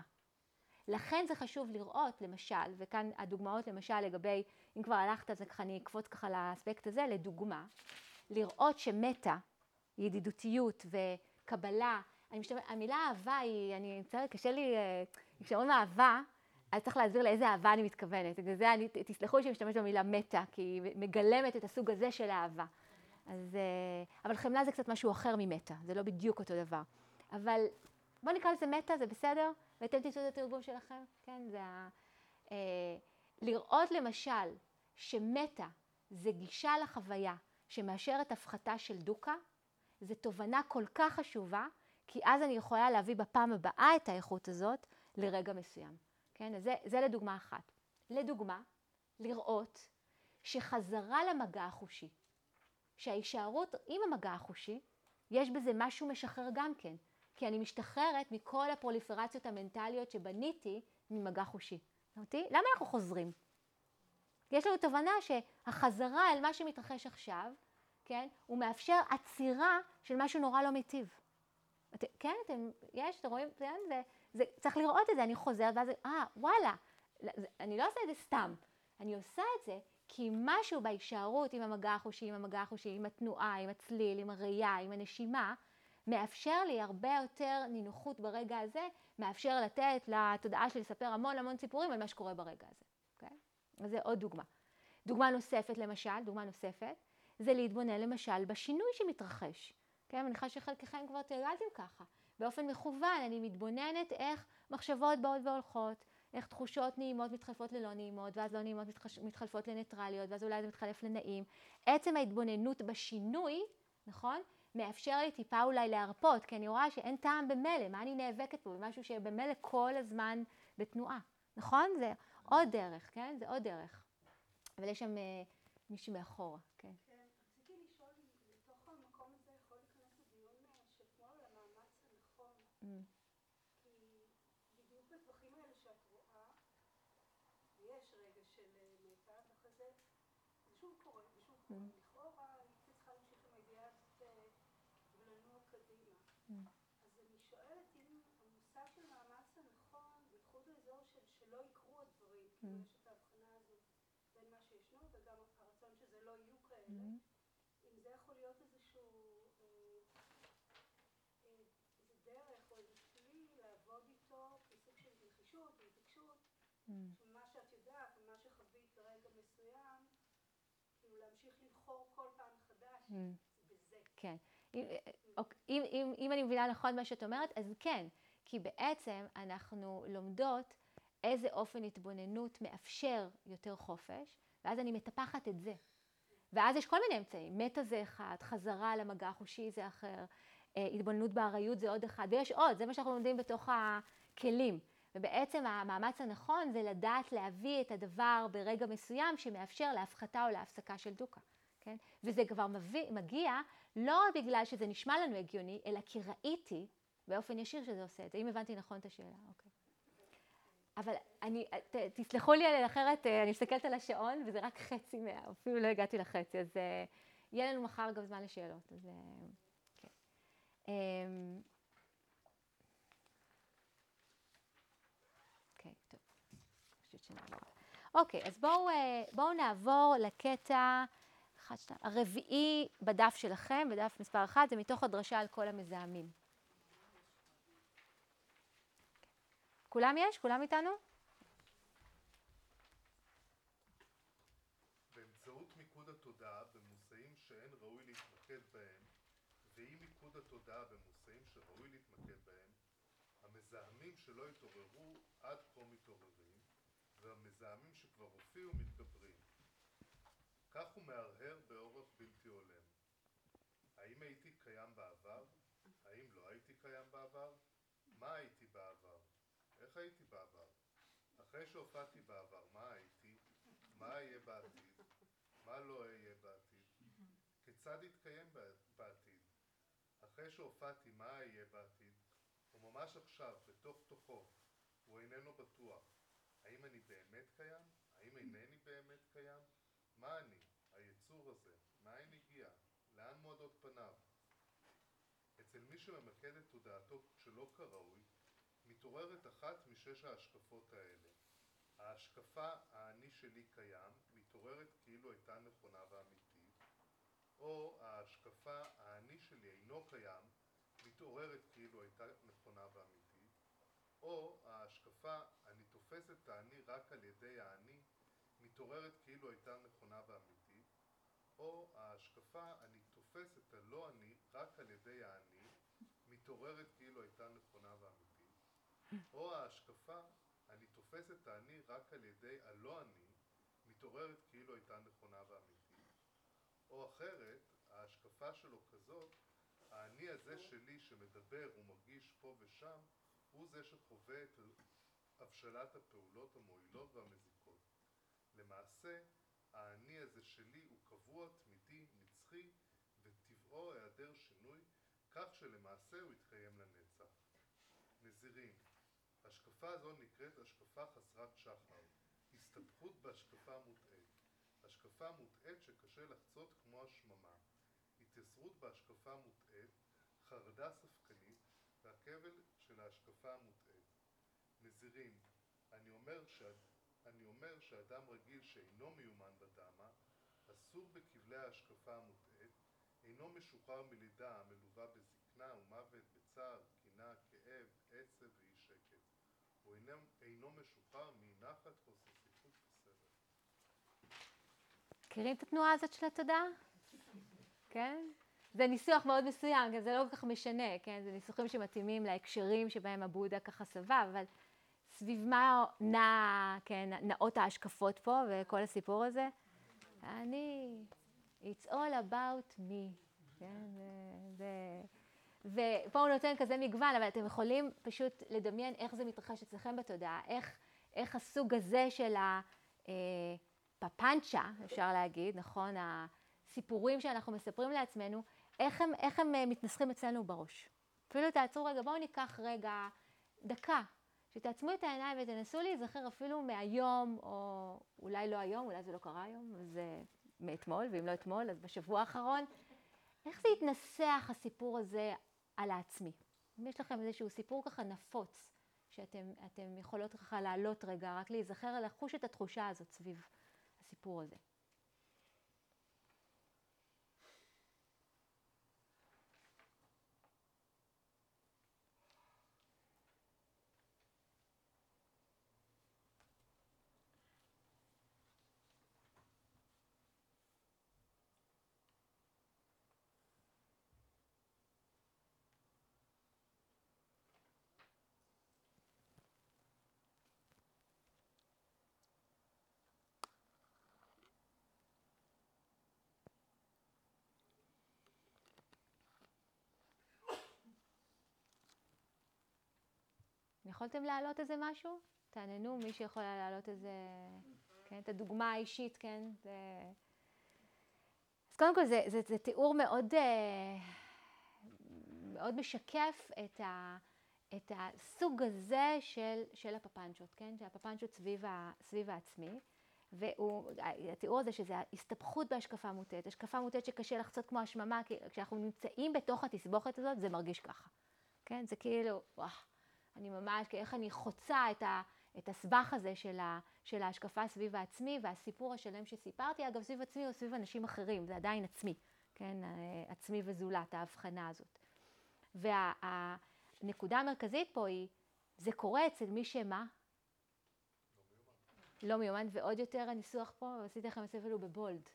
לכן זה חשוב לראות, למשל, וכאן הדוגמאות למשל לגבי, אם כבר הלכת, אז אני אקפוץ ככה לאספקט הזה, לדוגמה, לראות שמטה, ידידותיות וקבלה, אני משתמש, המילה אהבה היא, אני מצטערת, קשה לי, כשאומרים אהבה, אז צריך להסביר לאיזה אהבה אני מתכוונת. בגלל זה אני, תסלחו לי שאני משתמשת במילה מטה, כי היא מגלמת את הסוג הזה של אהבה. אז, אבל חמלה זה קצת משהו אחר ממטה, זה לא בדיוק אותו דבר. אבל בואו נקרא לזה מטה, זה בסדר? ואתם תמצאו את התרגום שלכם, כן? זה ה... אה, לראות למשל שמטה זה גישה לחוויה שמאשרת הפחתה של דוקה, זה תובנה כל כך חשובה, כי אז אני יכולה להביא בפעם הבאה את האיכות הזאת לרגע מסוים. כן? אז זה, זה לדוגמה אחת. לדוגמה, לראות שחזרה למגע החושי, שההישארות עם המגע החושי, יש בזה משהו משחרר גם כן, כי אני משתחררת מכל הפרוליפרציות המנטליות שבניתי ממגע חושי. אותי? למה אנחנו חוזרים? יש לנו תובנה שהחזרה אל מה שמתרחש עכשיו, כן, הוא מאפשר עצירה של משהו נורא לא מיטיב. את, כן, אתם, יש, אתם רואים, כן, זה, זה, צריך לראות את זה, אני חוזרת, ואז, אה, וואלה, אני לא עושה את זה סתם. אני עושה את זה כי משהו בהישארות עם המגע החושי, עם המגע החושי, עם התנועה, עם הצליל, עם הראייה, עם הנשימה, מאפשר לי הרבה יותר נינוחות ברגע הזה, מאפשר לתת לתודעה שלי לספר המון המון סיפורים על מה שקורה ברגע הזה. אוקיי? אז זה עוד דוגמה. דוגמה נוספת למשל, דוגמה נוספת, זה להתבונן למשל בשינוי שמתרחש. כן? אני מניחה שחלקכם כבר תרגלתם ככה. באופן מכוון אני מתבוננת איך מחשבות באות והולכות, איך תחושות נעימות מתחלפות ללא נעימות, ואז לא נעימות מתחלפות לניטרליות, ואז אולי זה מתחלף לנעים. עצם ההתבוננות בשינוי, נכון? מאפשר לי טיפה אולי להרפות, כי אני רואה שאין טעם במלא, מה אני נאבקת פה? במשהו שבמלא כל הזמן בתנועה. נכון? זה עוד דרך, כן? זה עוד דרך. אבל יש שם אה, מישהו מאחורה, כן. כן, רציתי לשאול אם לתוך המקום הזה יכול להיכנס לדיון של כמו על המאמץ הנכון. Mm. כי בדיוק בטווחים האלה שאת רואה, יש רגע של מטה, ואחרי זה, זה שוב קורה, זה שוב קורה. Mm. לכאורה, הייתי צריכה להמשיך עם הידיעת ולנוע קדימה. Mm. אז אני שואלת אם המושג של מאמץ הנכון, בייחוד האזור של שלא יקרו הדברים, mm. כי יש את ההבחנה הזאת בין מה שישנו וגם הרצון שזה לא יהיו כאלה, mm. אם זה יכול להיות איזשהו, אה, אה, איזה דרך או איזה כלי לעבוד איתו כסוג של נחישות, התעקשות, mm. שמה שאת יודעת ומה שחווית ברגע מסוים, כאילו להמשיך לבחור כל פעם מחדש mm. בזה. כן. אם, אם, אם, אם אני מבינה נכון מה שאת אומרת, אז כן, כי בעצם אנחנו לומדות איזה אופן התבוננות מאפשר יותר חופש, ואז אני מטפחת את זה. ואז יש כל מיני אמצעים, מטה זה אחד, חזרה למגע חושי זה אחר, התבוננות בארעיות זה עוד אחד, ויש עוד, זה מה שאנחנו לומדים בתוך הכלים. ובעצם המאמץ הנכון זה לדעת להביא את הדבר ברגע מסוים שמאפשר להפחתה או להפסקה של דוקה. כן? וזה כבר מביא, מגיע לא בגלל שזה נשמע לנו הגיוני, אלא כי ראיתי באופן ישיר שזה עושה את זה. אם הבנתי נכון את השאלה, אוקיי. אבל אני, ת, תסלחו לי על אחרת, אני מסתכלת על השעון וזה רק חצי מה, אפילו לא הגעתי לחצי, אז יהיה לנו מחר גם זמן לשאלות. אז כן. אוקיי, טוב. אוקיי, אז בואו, בואו נעבור לקטע אחד, שתיים, הרביעי בדף שלכם, בדף מספר אחד, זה מתוך הדרשה על כל המזהמים. כולם יש? כולם איתנו? באמצעות מיקוד התודעה במושאים שאין ראוי להתמקד בהם, ואי מיקוד התודעה במושאים שראוי להתמקד בהם, המזהמים שלא התעוררו עד כה מתעוררים, והמזהמים שכבר הופיעו מתגברים. כך הוא מהרהר באורח בלתי הולם. האם הייתי קיים בעבר? האם לא הייתי קיים בעבר? מה הייתי בעבר? איך הייתי בעבר? אחרי שהופעתי בעבר, מה הייתי? מה אהיה בעתיד? מה לא אהיה בעתיד? כיצד יתקיים בעתיד? אחרי שהופעתי, מה אהיה בעתיד? וממש עכשיו, בתוך תוכו, הוא איננו בטוח. האם אני באמת קיים? האם אינני באמת קיים? מה אני? היצור הזה? מאין הגיע? לאן מועדות פניו? אצל מי שממקד את תודעתו שלא כראוי, מתעוררת אחת משש ההשקפות האלה. ההשקפה האני שלי קיים מתעוררת כאילו הייתה נכונה ואמיתית, או ההשקפה האני שלי אינו קיים מתעוררת כאילו הייתה נכונה ואמיתית, או ההשקפה אני תופס את האני רק על ידי האני מתעוררת כאילו הייתה נכונה ואמיתית, או ההשקפה אני תופס את הלא אני רק על ידי האני מתעוררת כאילו הייתה נכונה ואמיתית, או ההשקפה אני תופס את האני רק על ידי הלא אני מתעוררת כאילו הייתה נכונה ואמיתית, או אחרת, ההשקפה שלו כזאת, האני הזה שלי שמדבר ומרגיש פה ושם, הוא זה שחווה את הבשלת הפעולות המועילות והמזיקות. למעשה, האני הזה שלי הוא קבוע, תמידי, נצחי, וטבעו היעדר שינוי, כך שלמעשה הוא יתקיים לנצח. נזירים, השקפה הזו נקראת השקפה חסרת שחר, הסתבכות בהשקפה מוטעית. השקפה מוטעית שקשה לחצות כמו השממה, התייסרות בהשקפה מוטעית, חרדה ספקנית, והכבל של ההשקפה המוטעית. נזירים, אני אומר, שעד, אני אומר שאדם רגיל שאינו מיומן בדמה, אסור בכבלי ההשקפה המוטעית, אינו משוחרר מלידה המלווה בזקנה ומוות, בצער, קינה, כאב, עצב ואי שקט. הוא אינו, אינו משוחרר מנחת, חוססיפות וסבל. מכירים את התנועה הזאת של התודעה? כן? זה ניסוח מאוד מסוים, כן? זה לא כל כך משנה, כן? זה ניסוחים שמתאימים להקשרים שבהם הבודה ככה סבב, אבל סביב מה נע, כן, נעות ההשקפות פה וכל הסיפור הזה? אני, it's all about me, כן? זה, ופה הוא נותן כזה מגוון, אבל אתם יכולים פשוט לדמיין איך זה מתרחש אצלכם בתודעה, איך, איך הסוג הזה של הפפנצ'ה, אפשר להגיד, נכון? הסיפורים שאנחנו מספרים לעצמנו, איך הם, איך הם מתנסחים אצלנו בראש. אפילו תעצרו רגע, בואו ניקח רגע דקה, שתעצמו את העיניים ותנסו להיזכר אפילו מהיום, או אולי לא היום, אולי זה לא קרה היום, זה מאתמול, ואם לא אתמול, אז בשבוע האחרון. איך זה יתנסח הסיפור הזה על העצמי? אם יש לכם איזשהו סיפור ככה נפוץ, שאתם אתם יכולות ככה לעלות רגע, רק להיזכר, לחוש את התחושה הזאת סביב הסיפור הזה. יכולתם להעלות איזה משהו? תעננו, מי שיכולה להעלות איזה, כן, את הדוגמה האישית, כן? זה... אז קודם כל, זה, זה, זה תיאור מאוד, מאוד משקף את, ה, את הסוג הזה של, של הפפנצ'ות, כן? שהפפנצ'ות סביב, ה, סביב העצמי. והתיאור הזה שזה ההסתבכות בהשקפה מוטעית, השקפה מוטעית שקשה לחצות כמו השממה, כי כשאנחנו נמצאים בתוך התסבוכת הזאת, זה מרגיש ככה. כן? זה כאילו, וואו. אני ממש, איך אני חוצה את, ה, את הסבך הזה של, ה, של ההשקפה סביב העצמי, והסיפור השלם שסיפרתי, אגב, סביב עצמי או סביב אנשים אחרים, זה עדיין עצמי, כן? עצמי וזולת, ההבחנה הזאת. והנקודה המרכזית פה היא, זה קורה אצל מי שמה? לא מיומן, ועוד יותר הניסוח פה, ועשיתי לכם אפילו בבולד.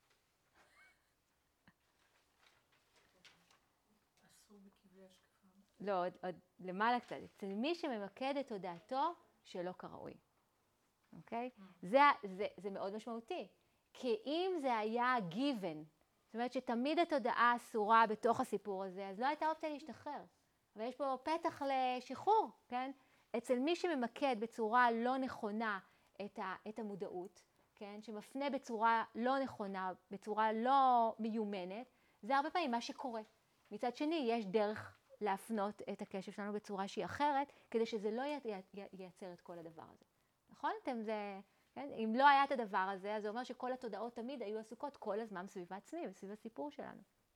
אסור בכבלי השקפה. לא, עוד, עוד למעלה קצת, אצל מי שממקד את תודעתו שלא כראוי. אוקיי? זה, זה, זה מאוד משמעותי. כי אם זה היה given, זאת אומרת שתמיד התודעה אסורה בתוך הסיפור הזה, אז לא הייתה אופציה להשתחרר. ויש פה פתח לשחרור, כן? אצל מי שממקד בצורה לא נכונה את, ה, את המודעות, כן? שמפנה בצורה לא נכונה, בצורה לא מיומנת, זה הרבה פעמים מה שקורה. מצד שני, יש דרך להפנות את הקשב שלנו בצורה שהיא אחרת, כדי שזה לא ייצר את כל הדבר הזה. נכון? אתם זה, כן? אם לא היה את הדבר הזה, אז זה אומר שכל התודעות תמיד היו עסוקות כל הזמן סביב העצמי וסביב הסיפור שלנו.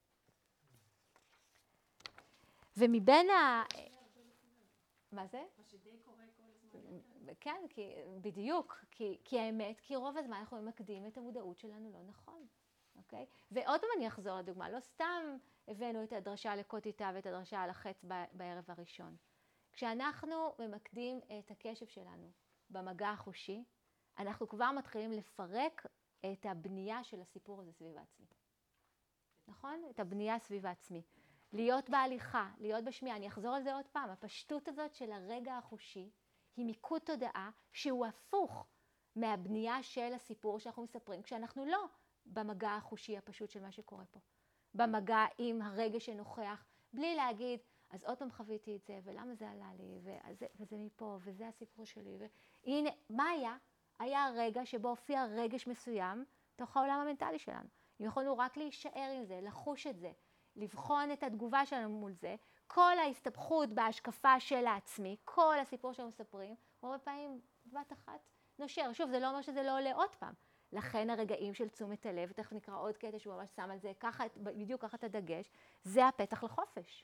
ומבין ה... מה זה? מה שדי קורה כל הזמן. כן, כי, בדיוק, כי, כי האמת, כי רוב הזמן אנחנו ממקדים את המודעות שלנו לא נכון, אוקיי? ועוד פעם אני אחזור לדוגמה, לא סתם הבאנו את הדרשה לקוטיטה ואת הדרשה על החץ בערב הראשון. כשאנחנו ממקדים את הקשב שלנו במגע החושי, אנחנו כבר מתחילים לפרק את הבנייה של הסיפור הזה סביב העצמי. נכון? את הבנייה סביב העצמי. להיות בהליכה, להיות בשמיעה, אני אחזור על זה עוד פעם, הפשטות הזאת של הרגע החושי היא מיקוד תודעה שהוא הפוך מהבנייה של הסיפור שאנחנו מספרים, כשאנחנו לא במגע החושי הפשוט של מה שקורה פה. במגע עם הרגע שנוכח, בלי להגיד, אז עוד פעם חוויתי את זה, ולמה זה עלה לי, וזה, וזה מפה, וזה הסיפור שלי, והנה, מה היה? היה רגע שבו הופיע רגש מסוים תוך העולם המנטלי שלנו. אם יכולנו רק להישאר עם זה, לחוש את זה, לבחון את התגובה שלנו מול זה, כל ההסתבכות בהשקפה של העצמי, כל הסיפור שאנחנו מספרים, הרבה פעמים בת אחת נושר. שוב, זה לא אומר שזה לא עולה עוד פעם. לכן הרגעים של תשומת הלב, תכף נקרא עוד קטע שהוא ממש שם על זה, ככה, בדיוק ככה את הדגש, זה הפתח לחופש.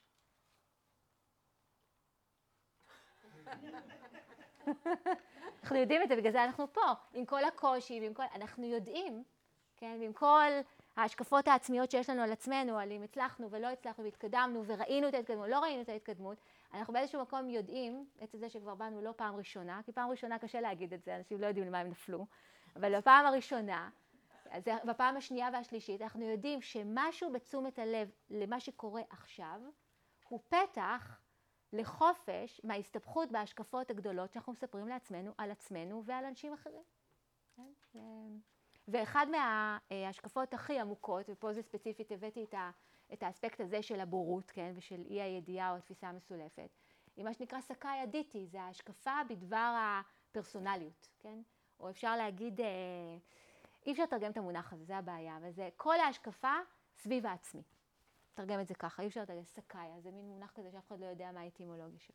אנחנו יודעים את זה, בגלל זה אנחנו פה, עם כל הקושי, ועם כל, אנחנו יודעים, כן, ועם כל ההשקפות העצמיות שיש לנו על עצמנו, על אם הצלחנו ולא הצלחנו והתקדמנו וראינו את ההתקדמות, לא ראינו את ההתקדמות, אנחנו באיזשהו מקום יודעים את זה שכבר באנו לא פעם ראשונה, כי פעם ראשונה קשה להגיד את זה, אנשים לא יודעים למה הם נפלו, אבל בפעם הראשונה, אז בפעם השנייה והשלישית, אנחנו יודעים שמשהו בתשומת הלב למה שקורה עכשיו, הוא פתח לחופש מההסתבכות בהשקפות הגדולות שאנחנו מספרים לעצמנו, על עצמנו ועל אנשים אחרים. כן? ואחד מההשקפות הכי עמוקות, ופה זה ספציפית הבאתי את, ה, את האספקט הזה של הבורות, כן? ושל אי הידיעה או התפיסה המסולפת, היא מה שנקרא סקאי הדיטי, זה ההשקפה בדבר הפרסונליות, כן? או אפשר להגיד, אה, אי אפשר לתרגם את המונח הזה, זה הבעיה, וזה כל ההשקפה סביב העצמי. תרגם את זה ככה, אי אפשר לתרגם סקאיה, זה מין מונח כזה שאף אחד לא יודע מה האטימולוגיה שלו.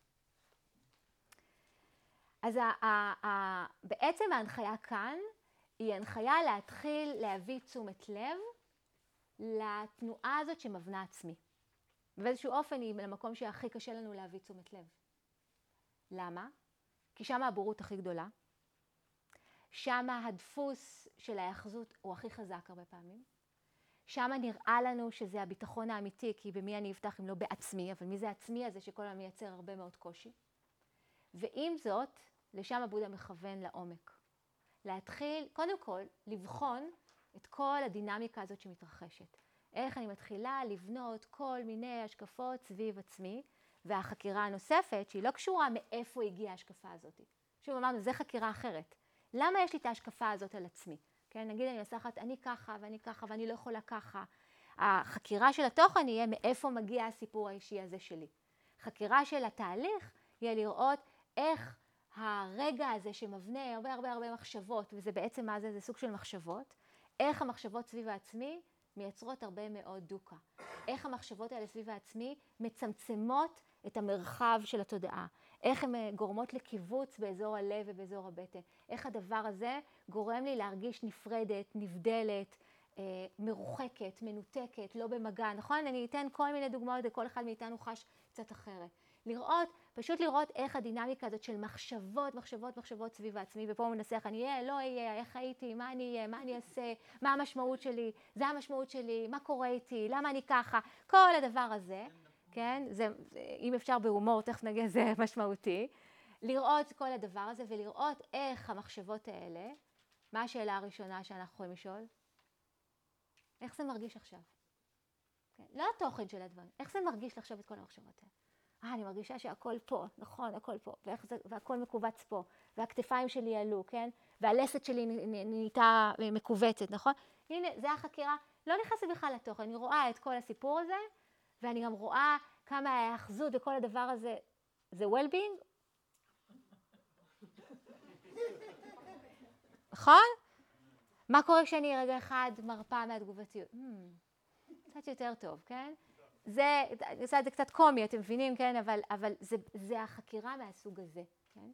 אז ה, ה, ה, בעצם ההנחיה כאן היא הנחיה להתחיל להביא תשומת לב לתנועה הזאת שמבנה עצמי. ובאיזשהו אופן היא למקום שהכי קשה לנו להביא תשומת לב. למה? כי שם הבורות הכי גדולה. שם הדפוס של ההאחזות הוא הכי חזק הרבה פעמים. שם נראה לנו שזה הביטחון האמיתי, כי במי אני אבטח אם לא בעצמי, אבל מי זה עצמי הזה שכל הזמן מייצר הרבה מאוד קושי. ועם זאת, לשם הבודה מכוון לעומק. להתחיל, קודם כל, לבחון את כל הדינמיקה הזאת שמתרחשת. איך אני מתחילה לבנות כל מיני השקפות סביב עצמי, והחקירה הנוספת, שהיא לא קשורה מאיפה הגיעה ההשקפה הזאת. שוב אמרנו, זה חקירה אחרת. למה יש לי את ההשקפה הזאת על עצמי? כן, נגיד אני עושה אחת, אני ככה ואני ככה ואני לא יכולה ככה. החקירה של התוכן יהיה מאיפה מגיע הסיפור האישי הזה שלי. חקירה של התהליך יהיה לראות איך הרגע הזה שמבנה הרבה הרבה הרבה מחשבות, וזה בעצם מה זה? זה סוג של מחשבות. איך המחשבות סביב העצמי מייצרות הרבה מאוד דוקה. איך המחשבות האלה סביב העצמי מצמצמות את המרחב של התודעה. איך הן גורמות לקיבוץ באזור הלב ובאזור הבטן. איך הדבר הזה גורם לי להרגיש נפרדת, נבדלת, אה, מרוחקת, מנותקת, לא במגע. נכון? אני אתן כל מיני דוגמאות וכל אחד מאיתנו חש קצת אחרת. לראות, פשוט לראות איך הדינמיקה הזאת של מחשבות, מחשבות, מחשבות סביב העצמי, ופה הוא מנסח, אני אהיה, לא אהיה, איך הייתי, מה אני אהיה, מה אני אעשה, מה המשמעות שלי, זה המשמעות שלי, מה קורה איתי, למה אני ככה, כל הדבר הזה, כן, זה, אם אפשר בהומור, תכף נגיד, זה משמעותי, לראות כל הדבר הזה ולראות איך המחשבות האלה, מה השאלה הראשונה שאנחנו יכולים לשאול? איך זה מרגיש עכשיו? כן, לא התוכן של הדברים, איך זה מרגיש לחשוב את כל המחשבות האלה? אה, אני מרגישה שהכל פה, נכון, הכל פה, ואיך זה, והכל מקובץ פה, והכתפיים שלי עלו, כן? והלסת שלי נהייתה מקובצת, נכון? הנה, זה החקירה, לא נכנסת בכלל לתוכן, אני רואה את כל הסיפור הזה, ואני גם רואה כמה ההאחזות וכל הדבר הזה, זה well-being? נכון? מה קורה כשאני רגע אחד מרפה מהתגובתיות? Hmm, קצת יותר טוב, כן? זה, אני עושה את זה קצת קומי, אתם מבינים, כן? אבל, אבל זה, זה החקירה מהסוג הזה, כן?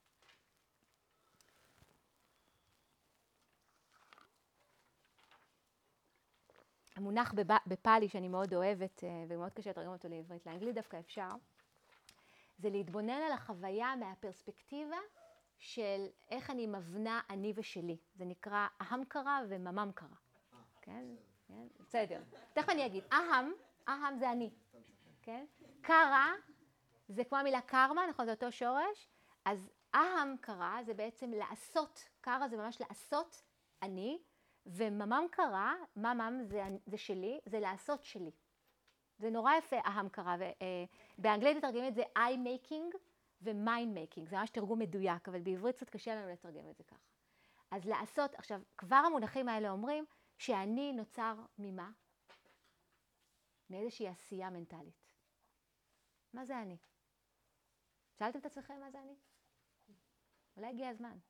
המונח בפאלי שאני מאוד אוהבת, ומאוד קשה לתרגם אותו לעברית, לאנגלית דווקא אפשר, זה להתבונן על החוויה מהפרספקטיבה של איך אני מבנה אני ושלי. זה נקרא אהם-קרה וממם-קרה. כן? בסדר. תכף אני אגיד, אהם, אהם זה אני. כן? קרה זה כמו המילה קרמה, נכון? זה אותו שורש. אז אהם-קרה זה בעצם לעשות, קרה זה ממש לעשות אני, וממם-קרה, ממם זה, זה שלי, זה לעשות שלי. זה נורא יפה אהם-קרה, ובאנגלית מתרגמים את זה I-making ו-mind-making, זה ממש תרגום מדויק, אבל בעברית קצת קשה לנו לתרגם את זה ככה. אז לעשות, עכשיו, כבר המונחים האלה אומרים שאני נוצר ממה? מאיזושהי עשייה מנטלית. מה זה אני? שאלתם את עצמכם מה זה אני? אולי הגיע הזמן.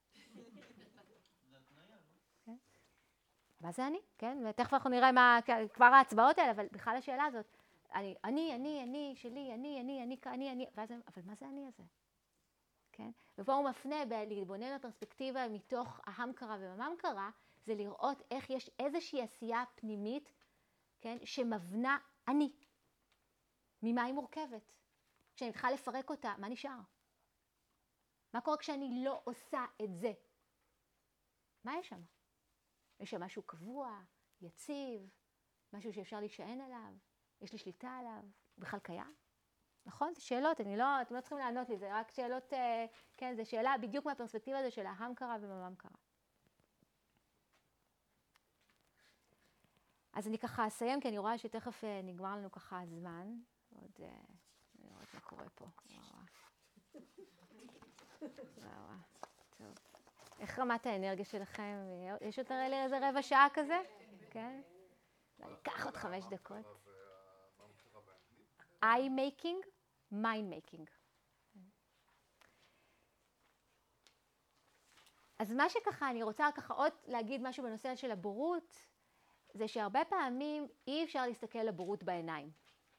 כן? מה זה אני? כן? ותכף אנחנו נראה מה, כבר ההצבעות האלה, אבל בכלל השאלה הזאת, אני, אני, אני, אני, שלי, אני, אני, אני, אני, אני, ואז, אבל מה זה אני הזה? כן? ופה הוא מפנה להתבונן בפרספקטיבה מתוך אהם-קרה וממם-קרה, זה לראות איך יש איזושהי עשייה פנימית, כן? שמבנה אני. ממה היא מורכבת? כשאני מתחילה לפרק אותה, מה נשאר? מה קורה כשאני לא עושה את זה? מה יש שם? יש שם משהו קבוע, יציב, משהו שאפשר להישען עליו, יש לי שליטה עליו, בכלל קיים? נכון? זה שאלות, אני לא, אתם לא צריכים לענות לי, זה רק שאלות, כן, זה שאלה בדיוק מהפרספקטיבה הזו של אהם-קרה וממם-קרה. אז אני ככה אסיים, כי אני רואה שתכף נגמר לנו ככה הזמן. עוד, אני רואה מה קורה פה. וואו. וואו. טוב. איך רמת האנרגיה שלכם? יש יותר איזה רבע שעה כזה? כן? אני אקח עוד חמש דקות. I-making, mind-making. אז מה שככה, אני רוצה ככה עוד להגיד משהו בנושא של הבורות, זה שהרבה פעמים אי אפשר להסתכל לבורות בעיניים.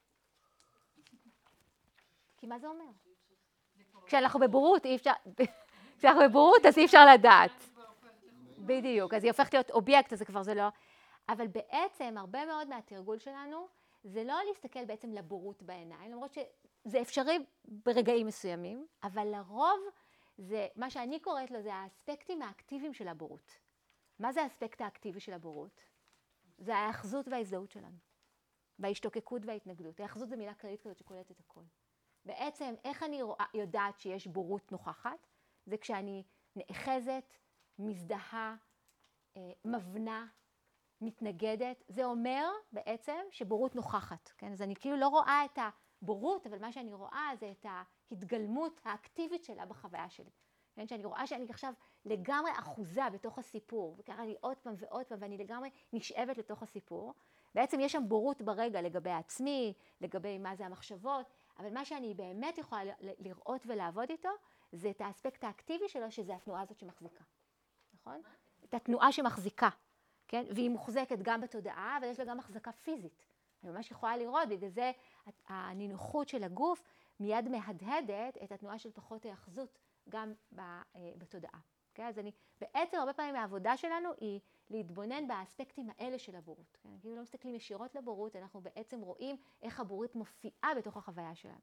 כי מה זה אומר? כשאנחנו בבורות, אי אפשר, כשאנחנו בבורות, אז אי אפשר לדעת. בדיוק, אז היא הופכת להיות אובייקט, אז זה כבר זה לא. אבל בעצם, הרבה מאוד מהתרגול שלנו, זה לא להסתכל בעצם לבורות בעיניים, למרות שזה אפשרי ברגעים מסוימים, אבל לרוב, זה, מה שאני קוראת לו, זה האספקטים האקטיביים של הבורות. מה זה האספקט האקטיבי של הבורות? זה ההאחזות וההזדהות שלנו. וההשתוקקות וההתנגדות. ההאחזות זו מילה כללית כזאת שקולטת את הכל. בעצם, איך אני רואה, יודעת שיש בורות נוכחת? זה כשאני נאחזת, מזדהה, מבנה, מתנגדת. זה אומר בעצם שבורות נוכחת. כן? אז אני כאילו לא רואה את הבורות, אבל מה שאני רואה זה את ההתגלמות האקטיבית שלה בחוויה שלי. כן? שאני רואה שאני עכשיו לגמרי אחוזה בתוך הסיפור, וקרה לי עוד פעם ועוד פעם, ואני לגמרי נשאבת לתוך הסיפור. בעצם יש שם בורות ברגע לגבי עצמי, לגבי מה זה המחשבות, אבל מה שאני באמת יכולה לראות ולעבוד איתו, זה את האספקט האקטיבי שלו, שזה התנועה הזאת שמחזיקה. נכון? את התנועה שמחזיקה. כן? והיא מוחזקת גם בתודעה, אבל יש לה גם החזקה פיזית. אני ממש יכולה לראות, בגלל זה הנינוחות של הגוף מיד מהדהדת את התנועה של פחות ההאחזות גם בתודעה. Okay? אז אני, בעצם הרבה פעמים העבודה שלנו היא להתבונן באספקטים האלה של הבורות. כן? כאילו לא מסתכלים ישירות לבורות, אנחנו בעצם רואים איך הבורות מופיעה בתוך החוויה שלנו.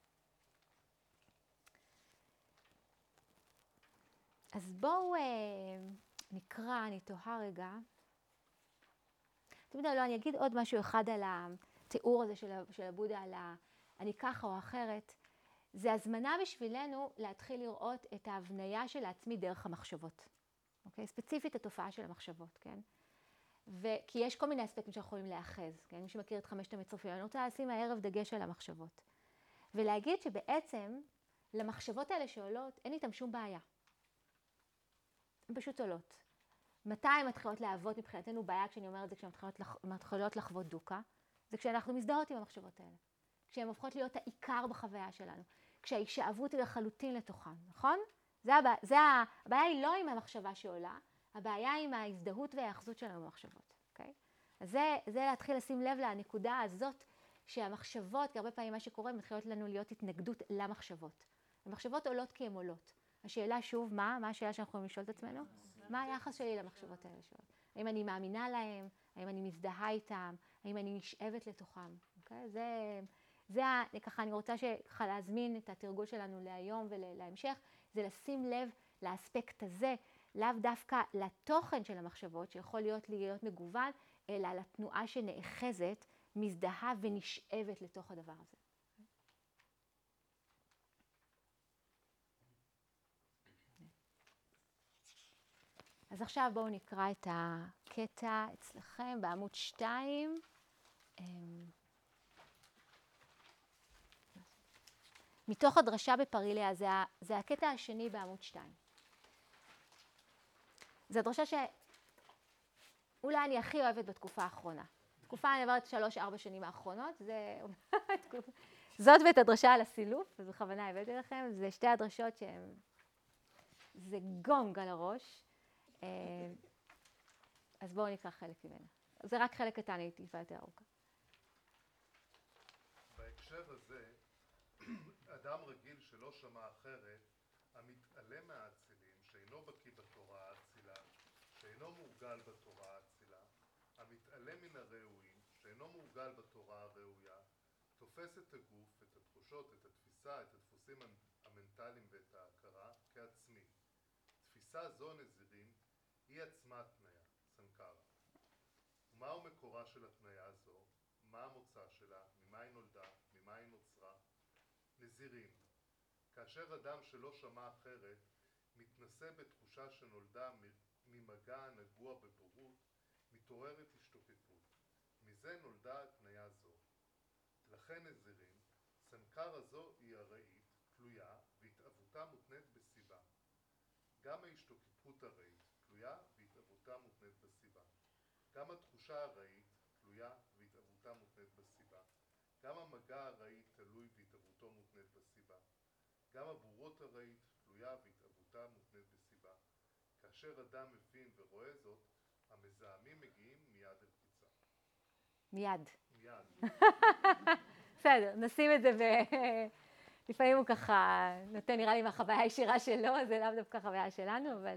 אז בואו אה, נקרא, אני תוהה רגע. אתם יודעים, לא, אני אגיד עוד משהו אחד על התיאור הזה של, של הבודה, על ה, אני ככה או אחרת. זה הזמנה בשבילנו להתחיל לראות את ההבניה של העצמי דרך המחשבות. אוקיי? ספציפית התופעה של המחשבות, כן? וכי יש כל מיני אספקטים שאנחנו יכולים להאחז, כן? מי שמכיר את חמשת המצרפים, אני רוצה לשים הערב דגש על המחשבות. ולהגיד שבעצם למחשבות האלה שעולות אין איתן שום בעיה. הן פשוט עולות. מתי הן מתחילות להוות מבחינתנו בעיה כשאני אומרת את זה, כשהן מתחילות, לח... מתחילות לחוות דוקה? זה כשאנחנו מזדהות עם המחשבות האלה. כשהן הופכות להיות העיקר בחוויה שלנו. כשההישאבות היא לחלוטין לתוכן, נכון? זה הבע... זה ה... הבעיה היא לא עם המחשבה שעולה, הבעיה היא עם ההזדהות וההאחזות שלנו במחשבות, אוקיי? אז זה, זה להתחיל לשים לב לנקודה הזאת שהמחשבות, כי הרבה פעמים מה שקורה, מתחילות לנו להיות התנגדות למחשבות. המחשבות עולות כי הן עולות. השאלה שוב, מה? מה השאלה שאנחנו יכולים לשאול את עצמנו? מה היחס שלי למחשבות האלה שעולות? האם אני מאמינה להם? האם אני מזדהה איתם? האם אני נשאבת לתוכם? אוקיי? זה, זה ככה, אני רוצה שככה להזמין את התרגול שלנו להיום ולהמשך, זה לשים לב לאספקט הזה, לאו דווקא לתוכן של המחשבות, שיכול להיות להיות מגוון, אלא לתנועה שנאחזת, מזדהה ונשאבת לתוך הדבר הזה. אז עכשיו בואו נקרא את הקטע אצלכם בעמוד שתיים. מתוך הדרשה בפריליה, זה, זה הקטע השני בעמוד שתיים. זו הדרשה שאולי אני הכי אוהבת בתקופה האחרונה. תקופה אני עברת שלוש, ארבע שנים האחרונות. זה... זאת ואת הדרשה על הסילוף, אז בכוונה הבאתי לכם. זה שתי הדרשות שהן... זה גונג על הראש. אז בואו נקרא חלק ממנה. זה רק חלק קטן, הייתי טיפה יותר ארוכה. בהקשר הזה, אדם רגיל שלא שמע אחרת, המתעלם מהאצילים, שאינו בקיא בתורה האצילה, שאינו מורגל בתורה האצילה, המתעלם מן הראויים, שאינו מורגל בתורה הראויה, תופס את הגוף, את התחושות, את התפיסה, את הדפוסים המנטליים ואת ההכרה כעצמי. תפיסה זו, נזירים, היא עצמה התניה, סנקרה. ומהו מקורה של התניה זו? מה המוצא שלה? ממה היא נולדה? ממה היא נוצרה? נזירים. כאשר אדם שלא שמע אחרת מתנסה בתחושה שנולדה ממגע נגוע בבורות, מתעוררת השתוקקות. מזה נולדה התניה זו. לכן נזירים, סנקרה זו היא ארעית, תלויה, והתאבותה מותנית בסיבה. גם ההשתוקקות ארעית, תלויה, והתאבותה מותנית בסיבה. גם התחושה ארעית, תלויה, והתאבותה מותנית בסיבה. גם המגע ארעי תלוי והתאבותו מותנית בסיבה. גם הבורות ארעית, תלויה, והתאבותה מותנית בסיבה. כאשר אדם מבין ורואה זאת, המזהמים מגיעים מיד אל קיצה. מיד. מיד. בסדר, נשים את זה ב... לפעמים הוא ככה נותן, נראה לי, מהחוויה הישירה שלו, זה לאו דווקא חוויה שלנו, אבל...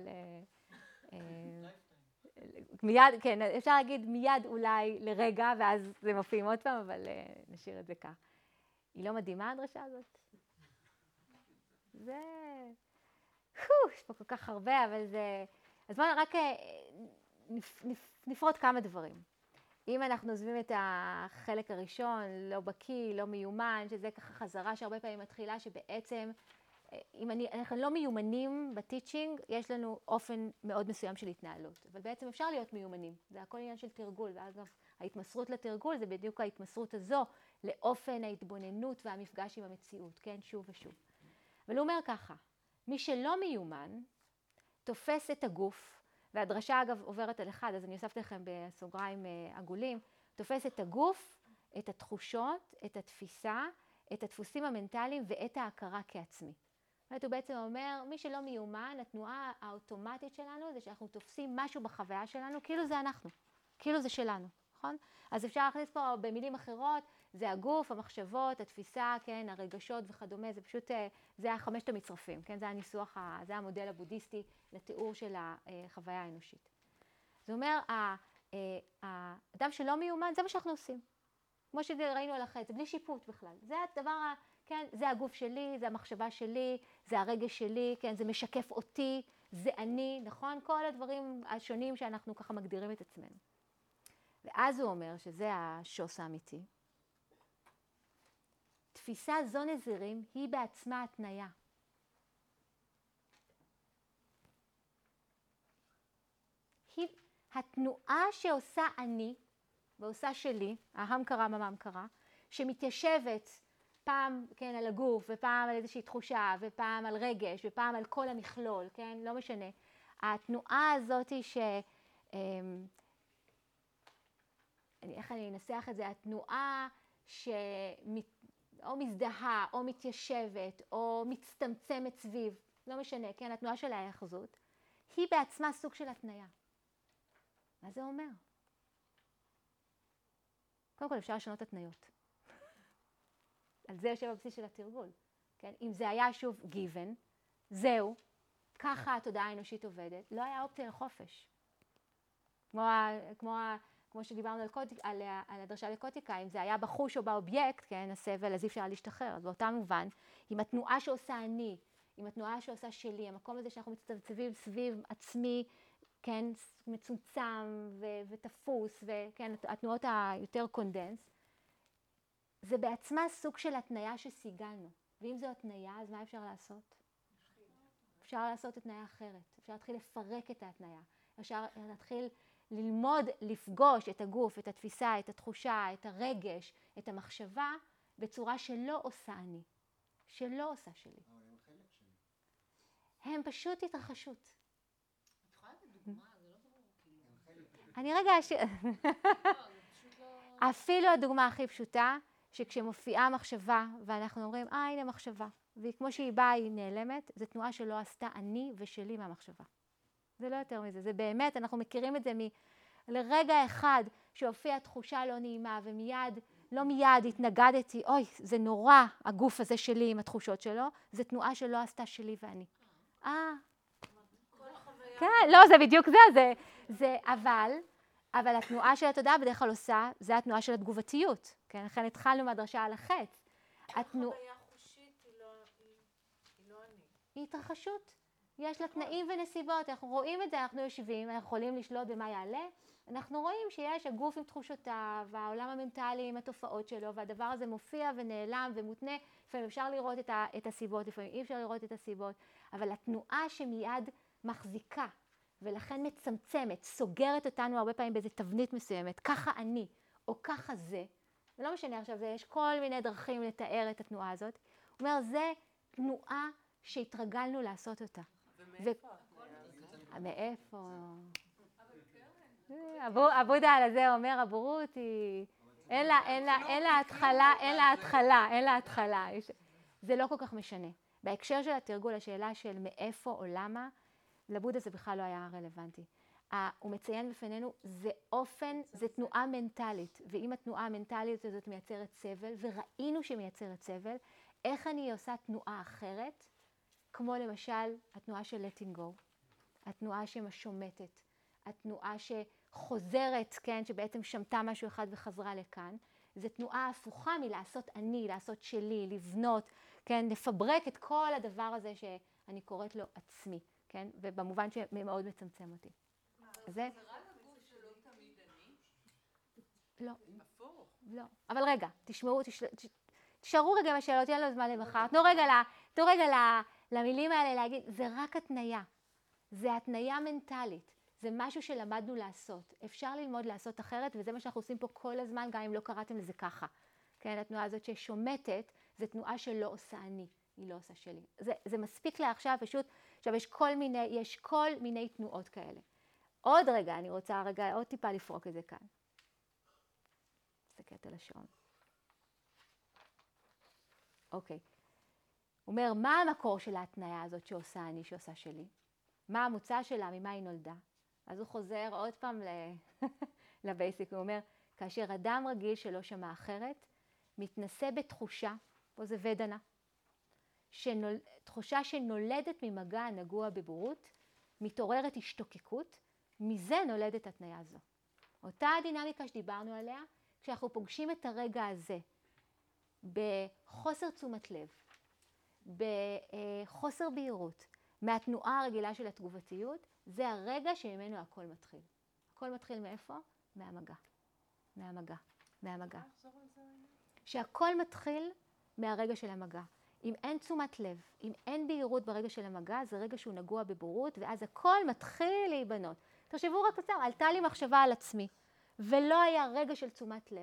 מיד, כן, אפשר להגיד מיד אולי לרגע, ואז זה מופיעים עוד פעם, אבל נשאיר את זה כך. היא לא מדהימה, הדרשה הזאת? זה... יש פה כל כך הרבה, אבל זה... אז בואו רק נפרוט כמה דברים. אם אנחנו עוזבים את החלק הראשון, לא בקיא, לא מיומן, שזה ככה חזרה שהרבה פעמים מתחילה, שבעצם, אם אני, אנחנו לא מיומנים בטיצ'ינג, יש לנו אופן מאוד מסוים של התנהלות. אבל בעצם אפשר להיות מיומנים. זה הכל עניין של תרגול, ואגב, ההתמסרות לתרגול זה בדיוק ההתמסרות הזו לאופן ההתבוננות והמפגש עם המציאות, כן? שוב ושוב. אבל הוא אומר ככה, מי שלא מיומן, תופס את הגוף, והדרשה אגב עוברת על אחד, אז אני אוספת לכם בסוגריים עגולים, תופס את הגוף, את התחושות, את התפיסה, את הדפוסים המנטליים ואת ההכרה כעצמי. זאת אומרת, הוא בעצם אומר, מי שלא מיומן, התנועה האוטומטית שלנו זה שאנחנו תופסים משהו בחוויה שלנו, כאילו זה אנחנו, כאילו זה שלנו, נכון? אז אפשר להכניס פה במילים אחרות, זה הגוף, המחשבות, התפיסה, כן, הרגשות וכדומה, זה פשוט, זה החמשת המצרפים, כן, זה הניסוח, זה המודל הבודהיסטי לתיאור של החוויה האנושית. זה אומר, האדם שלא מיומן, זה מה שאנחנו עושים. כמו שראינו על החץ, בלי שיפוט בכלל. זה הדבר, כן, זה הגוף שלי, זה המחשבה שלי, זה הרגש שלי, כן, זה משקף אותי, זה אני, נכון? כל הדברים השונים שאנחנו ככה מגדירים את עצמנו. ואז הוא אומר שזה השוס האמיתי. תפיסה זו נזירים היא בעצמה התניה. היא התנועה שעושה אני, ועושה שלי, ההם קרה ממם קרה, שמתיישבת פעם, כן, על הגוף, ופעם על איזושהי תחושה, ופעם על רגש, ופעם על כל המכלול, כן? לא משנה. התנועה הזאת היא ש... איך אני אנסח את זה? התנועה שאו מזדהה, או מתיישבת, או מצטמצמת סביב, לא משנה, כן? התנועה של ההאחזות, היא בעצמה סוג של התניה. מה זה אומר? קודם כל אפשר לשנות התניות. על זה יושב הבסיס של התרגול. כן? אם זה היה שוב given, זהו, ככה התודעה האנושית עובדת, לא היה אופציה לחופש. כמו, כמו, כמו שדיברנו על, קוט, על, על הדרשה לקוטיקה, אם זה היה בחוש או באובייקט, כן, הסבל, אז אי אפשר להשתחרר. אז באותה מובן, עם התנועה שעושה אני, עם התנועה שעושה שלי, המקום הזה שאנחנו מצטמצמים סביב עצמי, כן, מצומצם ו- ותפוס, וכן, התנועות היותר קונדנס, זה בעצמה סוג של התניה שסיגלנו. ואם זו התניה, אז מה אפשר לעשות? אפשר לעשות התניה אחרת. אפשר להתחיל לפרק את ההתניה. אפשר להתחיל ללמוד, לפגוש את הגוף, את התפיסה, את התחושה, את הרגש, את המחשבה, בצורה שלא עושה אני. שלא עושה שלי. אבל הם חלק שלי. הם פשוט התרחשות. את יכולה לתת דוגמה? זה לא ברור, כאילו. אני רגע... אפילו הדוגמה הכי פשוטה, שכשמופיעה מחשבה, ואנחנו אומרים, אה, הנה מחשבה, והיא כמו שהיא באה, היא נעלמת, זו תנועה שלא עשתה אני ושלי מהמחשבה. זה לא יותר מזה, זה באמת, אנחנו מכירים את זה מ... לרגע אחד שהופיעה תחושה לא נעימה, ומיד, לא מיד התנגדתי, אוי, זה נורא, הגוף הזה שלי עם התחושות שלו, זו תנועה שלא עשתה שלי ואני. אה, כן, לא, זה בדיוק זה, זה, זה, אבל, אבל התנועה של התודעה בדרך כלל עושה, זה התנועה של התגובתיות, כן? לכן התחלנו מהדרשה על החץ. החוויה חושית היא לא, היא, היא לא אני. היא התרחשות. יש לה תנאים ונסיבות, אנחנו רואים את זה, אנחנו יושבים, אנחנו יכולים לשלוט במה יעלה, אנחנו רואים שיש הגוף עם תחושותיו, והעולם המנטלי עם התופעות שלו, והדבר הזה מופיע ונעלם ומותנה, לפעמים אפשר לראות את, ה, את הסיבות, לפעמים אי אפשר לראות את הסיבות, אבל התנועה שמיד מחזיקה, ולכן מצמצמת, סוגרת אותנו הרבה פעמים באיזו תבנית מסוימת, ככה אני, או ככה זה, ולא משנה עכשיו, יש כל מיני דרכים לתאר את התנועה הזאת, הוא אומר, זה תנועה שהתרגלנו לעשות אותה. ומאיפה? מאיפה? הבודה על הזה אומר, הבורות היא... אין לה, אין לה, אין לה התחלה, אין לה התחלה, אין לה התחלה. זה לא כל כך משנה. בהקשר של התרגול, השאלה של מאיפה או למה, לבודה זה בכלל לא היה רלוונטי. הוא מציין בפנינו, זה אופן, זה תנועה מנטלית, ואם התנועה המנטלית הזאת מייצרת סבל, וראינו שמייצרת סבל, איך אני עושה תנועה אחרת, כמו למשל התנועה של letting go, התנועה שמשומטת, התנועה שחוזרת, כן, שבעצם שמתה משהו אחד וחזרה לכאן, זו תנועה הפוכה מלעשות אני, לעשות שלי, לבנות, כן, לפברק את כל הדבר הזה שאני קוראת לו עצמי, כן, ובמובן שמאוד מצמצם אותי. זה... זה רק הגוף שלא תמיד אני? לא. הפוך. לא. אבל רגע, תשמעו, תשארו רגע עם השאלות, אין לו זמן למחר. תנו רגע, תנו רגע למילים האלה להגיד, זה רק התניה. זה התניה מנטלית. זה משהו שלמדנו לעשות. אפשר ללמוד לעשות אחרת, וזה מה שאנחנו עושים פה כל הזמן, גם אם לא קראתם לזה ככה. כן, התנועה הזאת ששומטת, זה תנועה שלא עושה אני, היא לא עושה שלי. זה, זה מספיק לה עכשיו, פשוט, עכשיו יש כל מיני, יש כל מיני תנועות כאלה. עוד רגע, אני רוצה רגע, עוד טיפה לפרוק את זה כאן. מסתכלת על השעון. אוקיי. הוא אומר, מה המקור של ההתניה הזאת שעושה אני, שעושה שלי? מה המוצא שלה, ממה היא נולדה? אז הוא חוזר עוד פעם לבייסיק, הוא אומר, כאשר אדם רגיל שלא שמע אחרת, מתנסה בתחושה, פה זה ודנה, שנול... תחושה שנולדת ממגע הנגוע בבורות, מתעוררת השתוקקות, מזה נולדת התניה הזו. אותה הדינמיקה שדיברנו עליה, כשאנחנו פוגשים את הרגע הזה, בחוסר תשומת לב, בחוסר בהירות, מהתנועה הרגילה של התגובתיות, זה הרגע שממנו הכל מתחיל. הכל מתחיל מאיפה? מהמגע. מהמגע. מהמגע. שהכל מתחיל מהרגע של המגע. אם אין תשומת לב, אם אין בהירות ברגע של המגע, זה רגע שהוא נגוע בבורות, ואז הכל מתחיל להיבנות. תחשבו רק קצר, עלתה לי מחשבה על עצמי, ולא היה רגע של תשומת לב.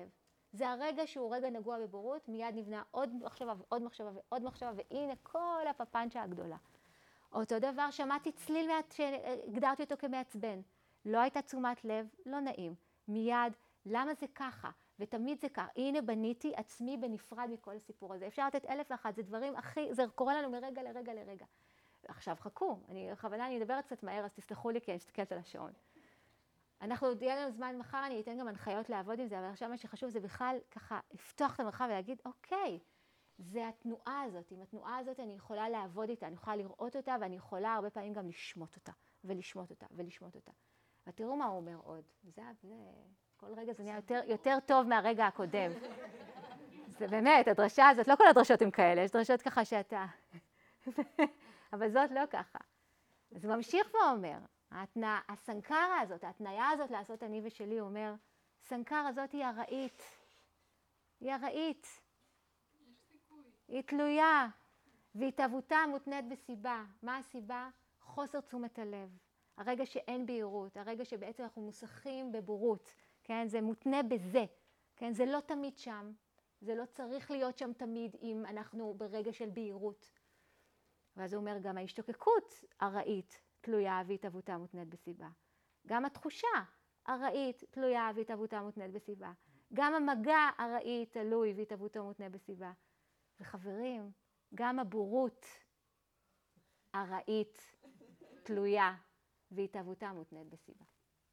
זה הרגע שהוא רגע נגוע בבורות, מיד נבנה עוד מחשבה ועוד מחשבה ועוד מחשבה, והנה כל הפפנצ'ה הגדולה. אותו דבר, שמעתי צליל שהגדרתי אותו כמעצבן. לא הייתה תשומת לב, לא נעים. מיד, למה זה ככה? ותמיד זה ככה. הנה בניתי עצמי בנפרד מכל הסיפור הזה. אפשר לתת אלף ואחת, זה דברים הכי, זה קורה לנו מרגע לרגע לרגע. עכשיו חכו, אני, בכוונה אני אדבר קצת מהר, אז תסלחו לי כי אני מסתכלת על השעון. אנחנו עוד יהיה לנו זמן מחר, אני אתן גם הנחיות לעבוד עם זה, אבל עכשיו מה שחשוב זה בכלל ככה לפתוח את המרחב ולהגיד, אוקיי, זה התנועה הזאת. עם התנועה הזאת אני יכולה לעבוד איתה, אני יכולה לראות אותה, ואני יכולה הרבה פעמים גם לשמוט אותה, ולשמוט אותה, ולשמוט אותה. ותראו מה הוא אומר עוד. זה, זה, כל רגע זה נהיה יותר, יותר טוב מהרגע הקודם. זה באמת, הדרשה הזאת, לא כל הדרשות הן כאלה, יש דרשות ככה שאתה... אבל זאת לא ככה. אז הוא ממשיך ואומר, ההתנא, הסנקרה הזאת, ההתניה הזאת לעשות אני ושלי, הוא אומר, סנקרה הזאת היא הרעית. היא הרעית. יש סיכוי. היא תלויה, והתהוותה מותנית בסיבה. מה הסיבה? חוסר תשומת הלב. הרגע שאין בהירות, הרגע שבעצם אנחנו מוסכים בבורות, כן? זה מותנה בזה, כן? זה לא תמיד שם. זה לא צריך להיות שם תמיד אם אנחנו ברגע של בהירות. ואז הוא אומר, גם ההשתוקקות הרעית תלויה והתהוותה מותנית בסיבה. גם התחושה הרעית תלויה והתהוותה מותנית בסיבה. גם המגע הרעי תלוי והתהוותו מותנה בסיבה. וחברים, גם הבורות הרעית תלויה והתהוותה מותנית בסיבה.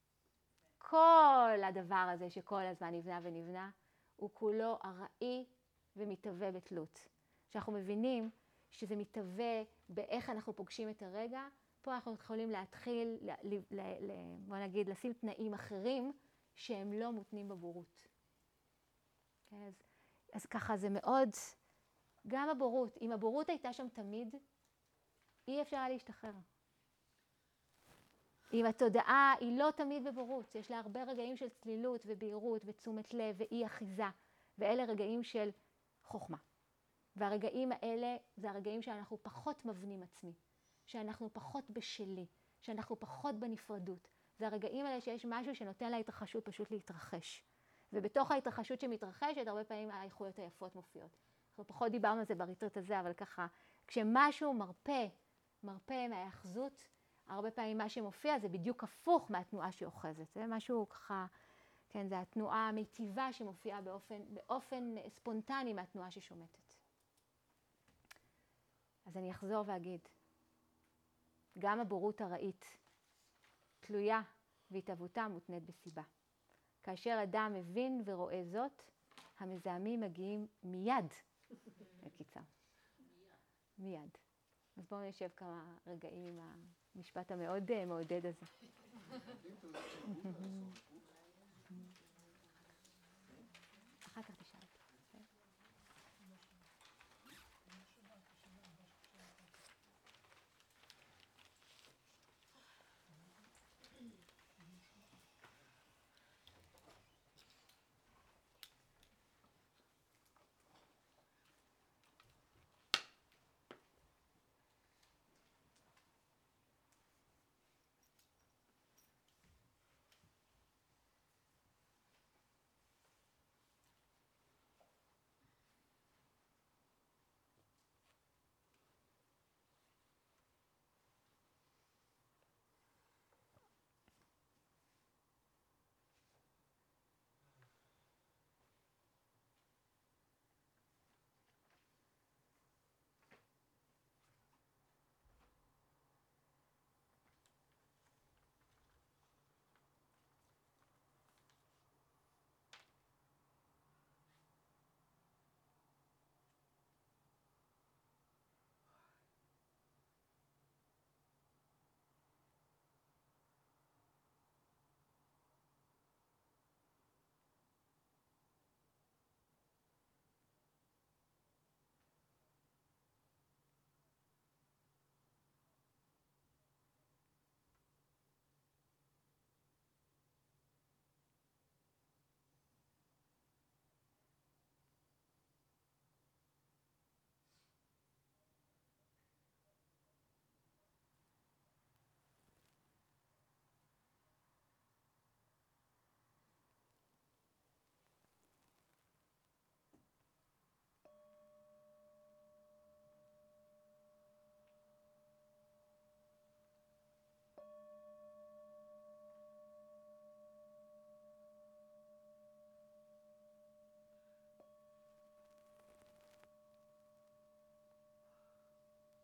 כל הדבר הזה שכל הזמן נבנה ונבנה, הוא כולו הרעי ומתהווה בתלות. שאנחנו מבינים שזה מתהווה באיך אנחנו פוגשים את הרגע, פה אנחנו יכולים להתחיל, ל, ל, ל, ל, בוא נגיד, לשים תנאים אחרים שהם לא מותנים בבורות. Okay, אז, אז ככה זה מאוד, גם הבורות, אם הבורות הייתה שם תמיד, אי אפשר היה להשתחרר. אם התודעה היא לא תמיד בבורות, יש לה הרבה רגעים של צלילות ובהירות ותשומת לב ואי אחיזה, ואלה רגעים של חוכמה. והרגעים האלה זה הרגעים שאנחנו פחות מבנים עצמי, שאנחנו פחות בשלי, שאנחנו פחות בנפרדות. זה הרגעים האלה שיש משהו שנותן להתרחשות פשוט להתרחש. ובתוך ההתרחשות שמתרחשת, הרבה פעמים האיכויות היפות מופיעות. אנחנו פחות דיברנו על זה בריטריט הזה, אבל ככה, כשמשהו מרפא, מרפא מהאחזות, הרבה פעמים מה שמופיע זה בדיוק הפוך מהתנועה שאוחזת. זה משהו ככה, כן, זה התנועה המיטיבה שמופיעה באופן, באופן ספונטני מהתנועה ששומטת. אז אני אחזור ואגיד, גם הבורות הרעית תלויה והתהוותה מותנית בסיבה. כאשר אדם מבין ורואה זאת, המזהמים מגיעים מיד לקיצם. מיד. אז בואו נשב כמה רגעים עם המשפט המאוד מעודד הזה.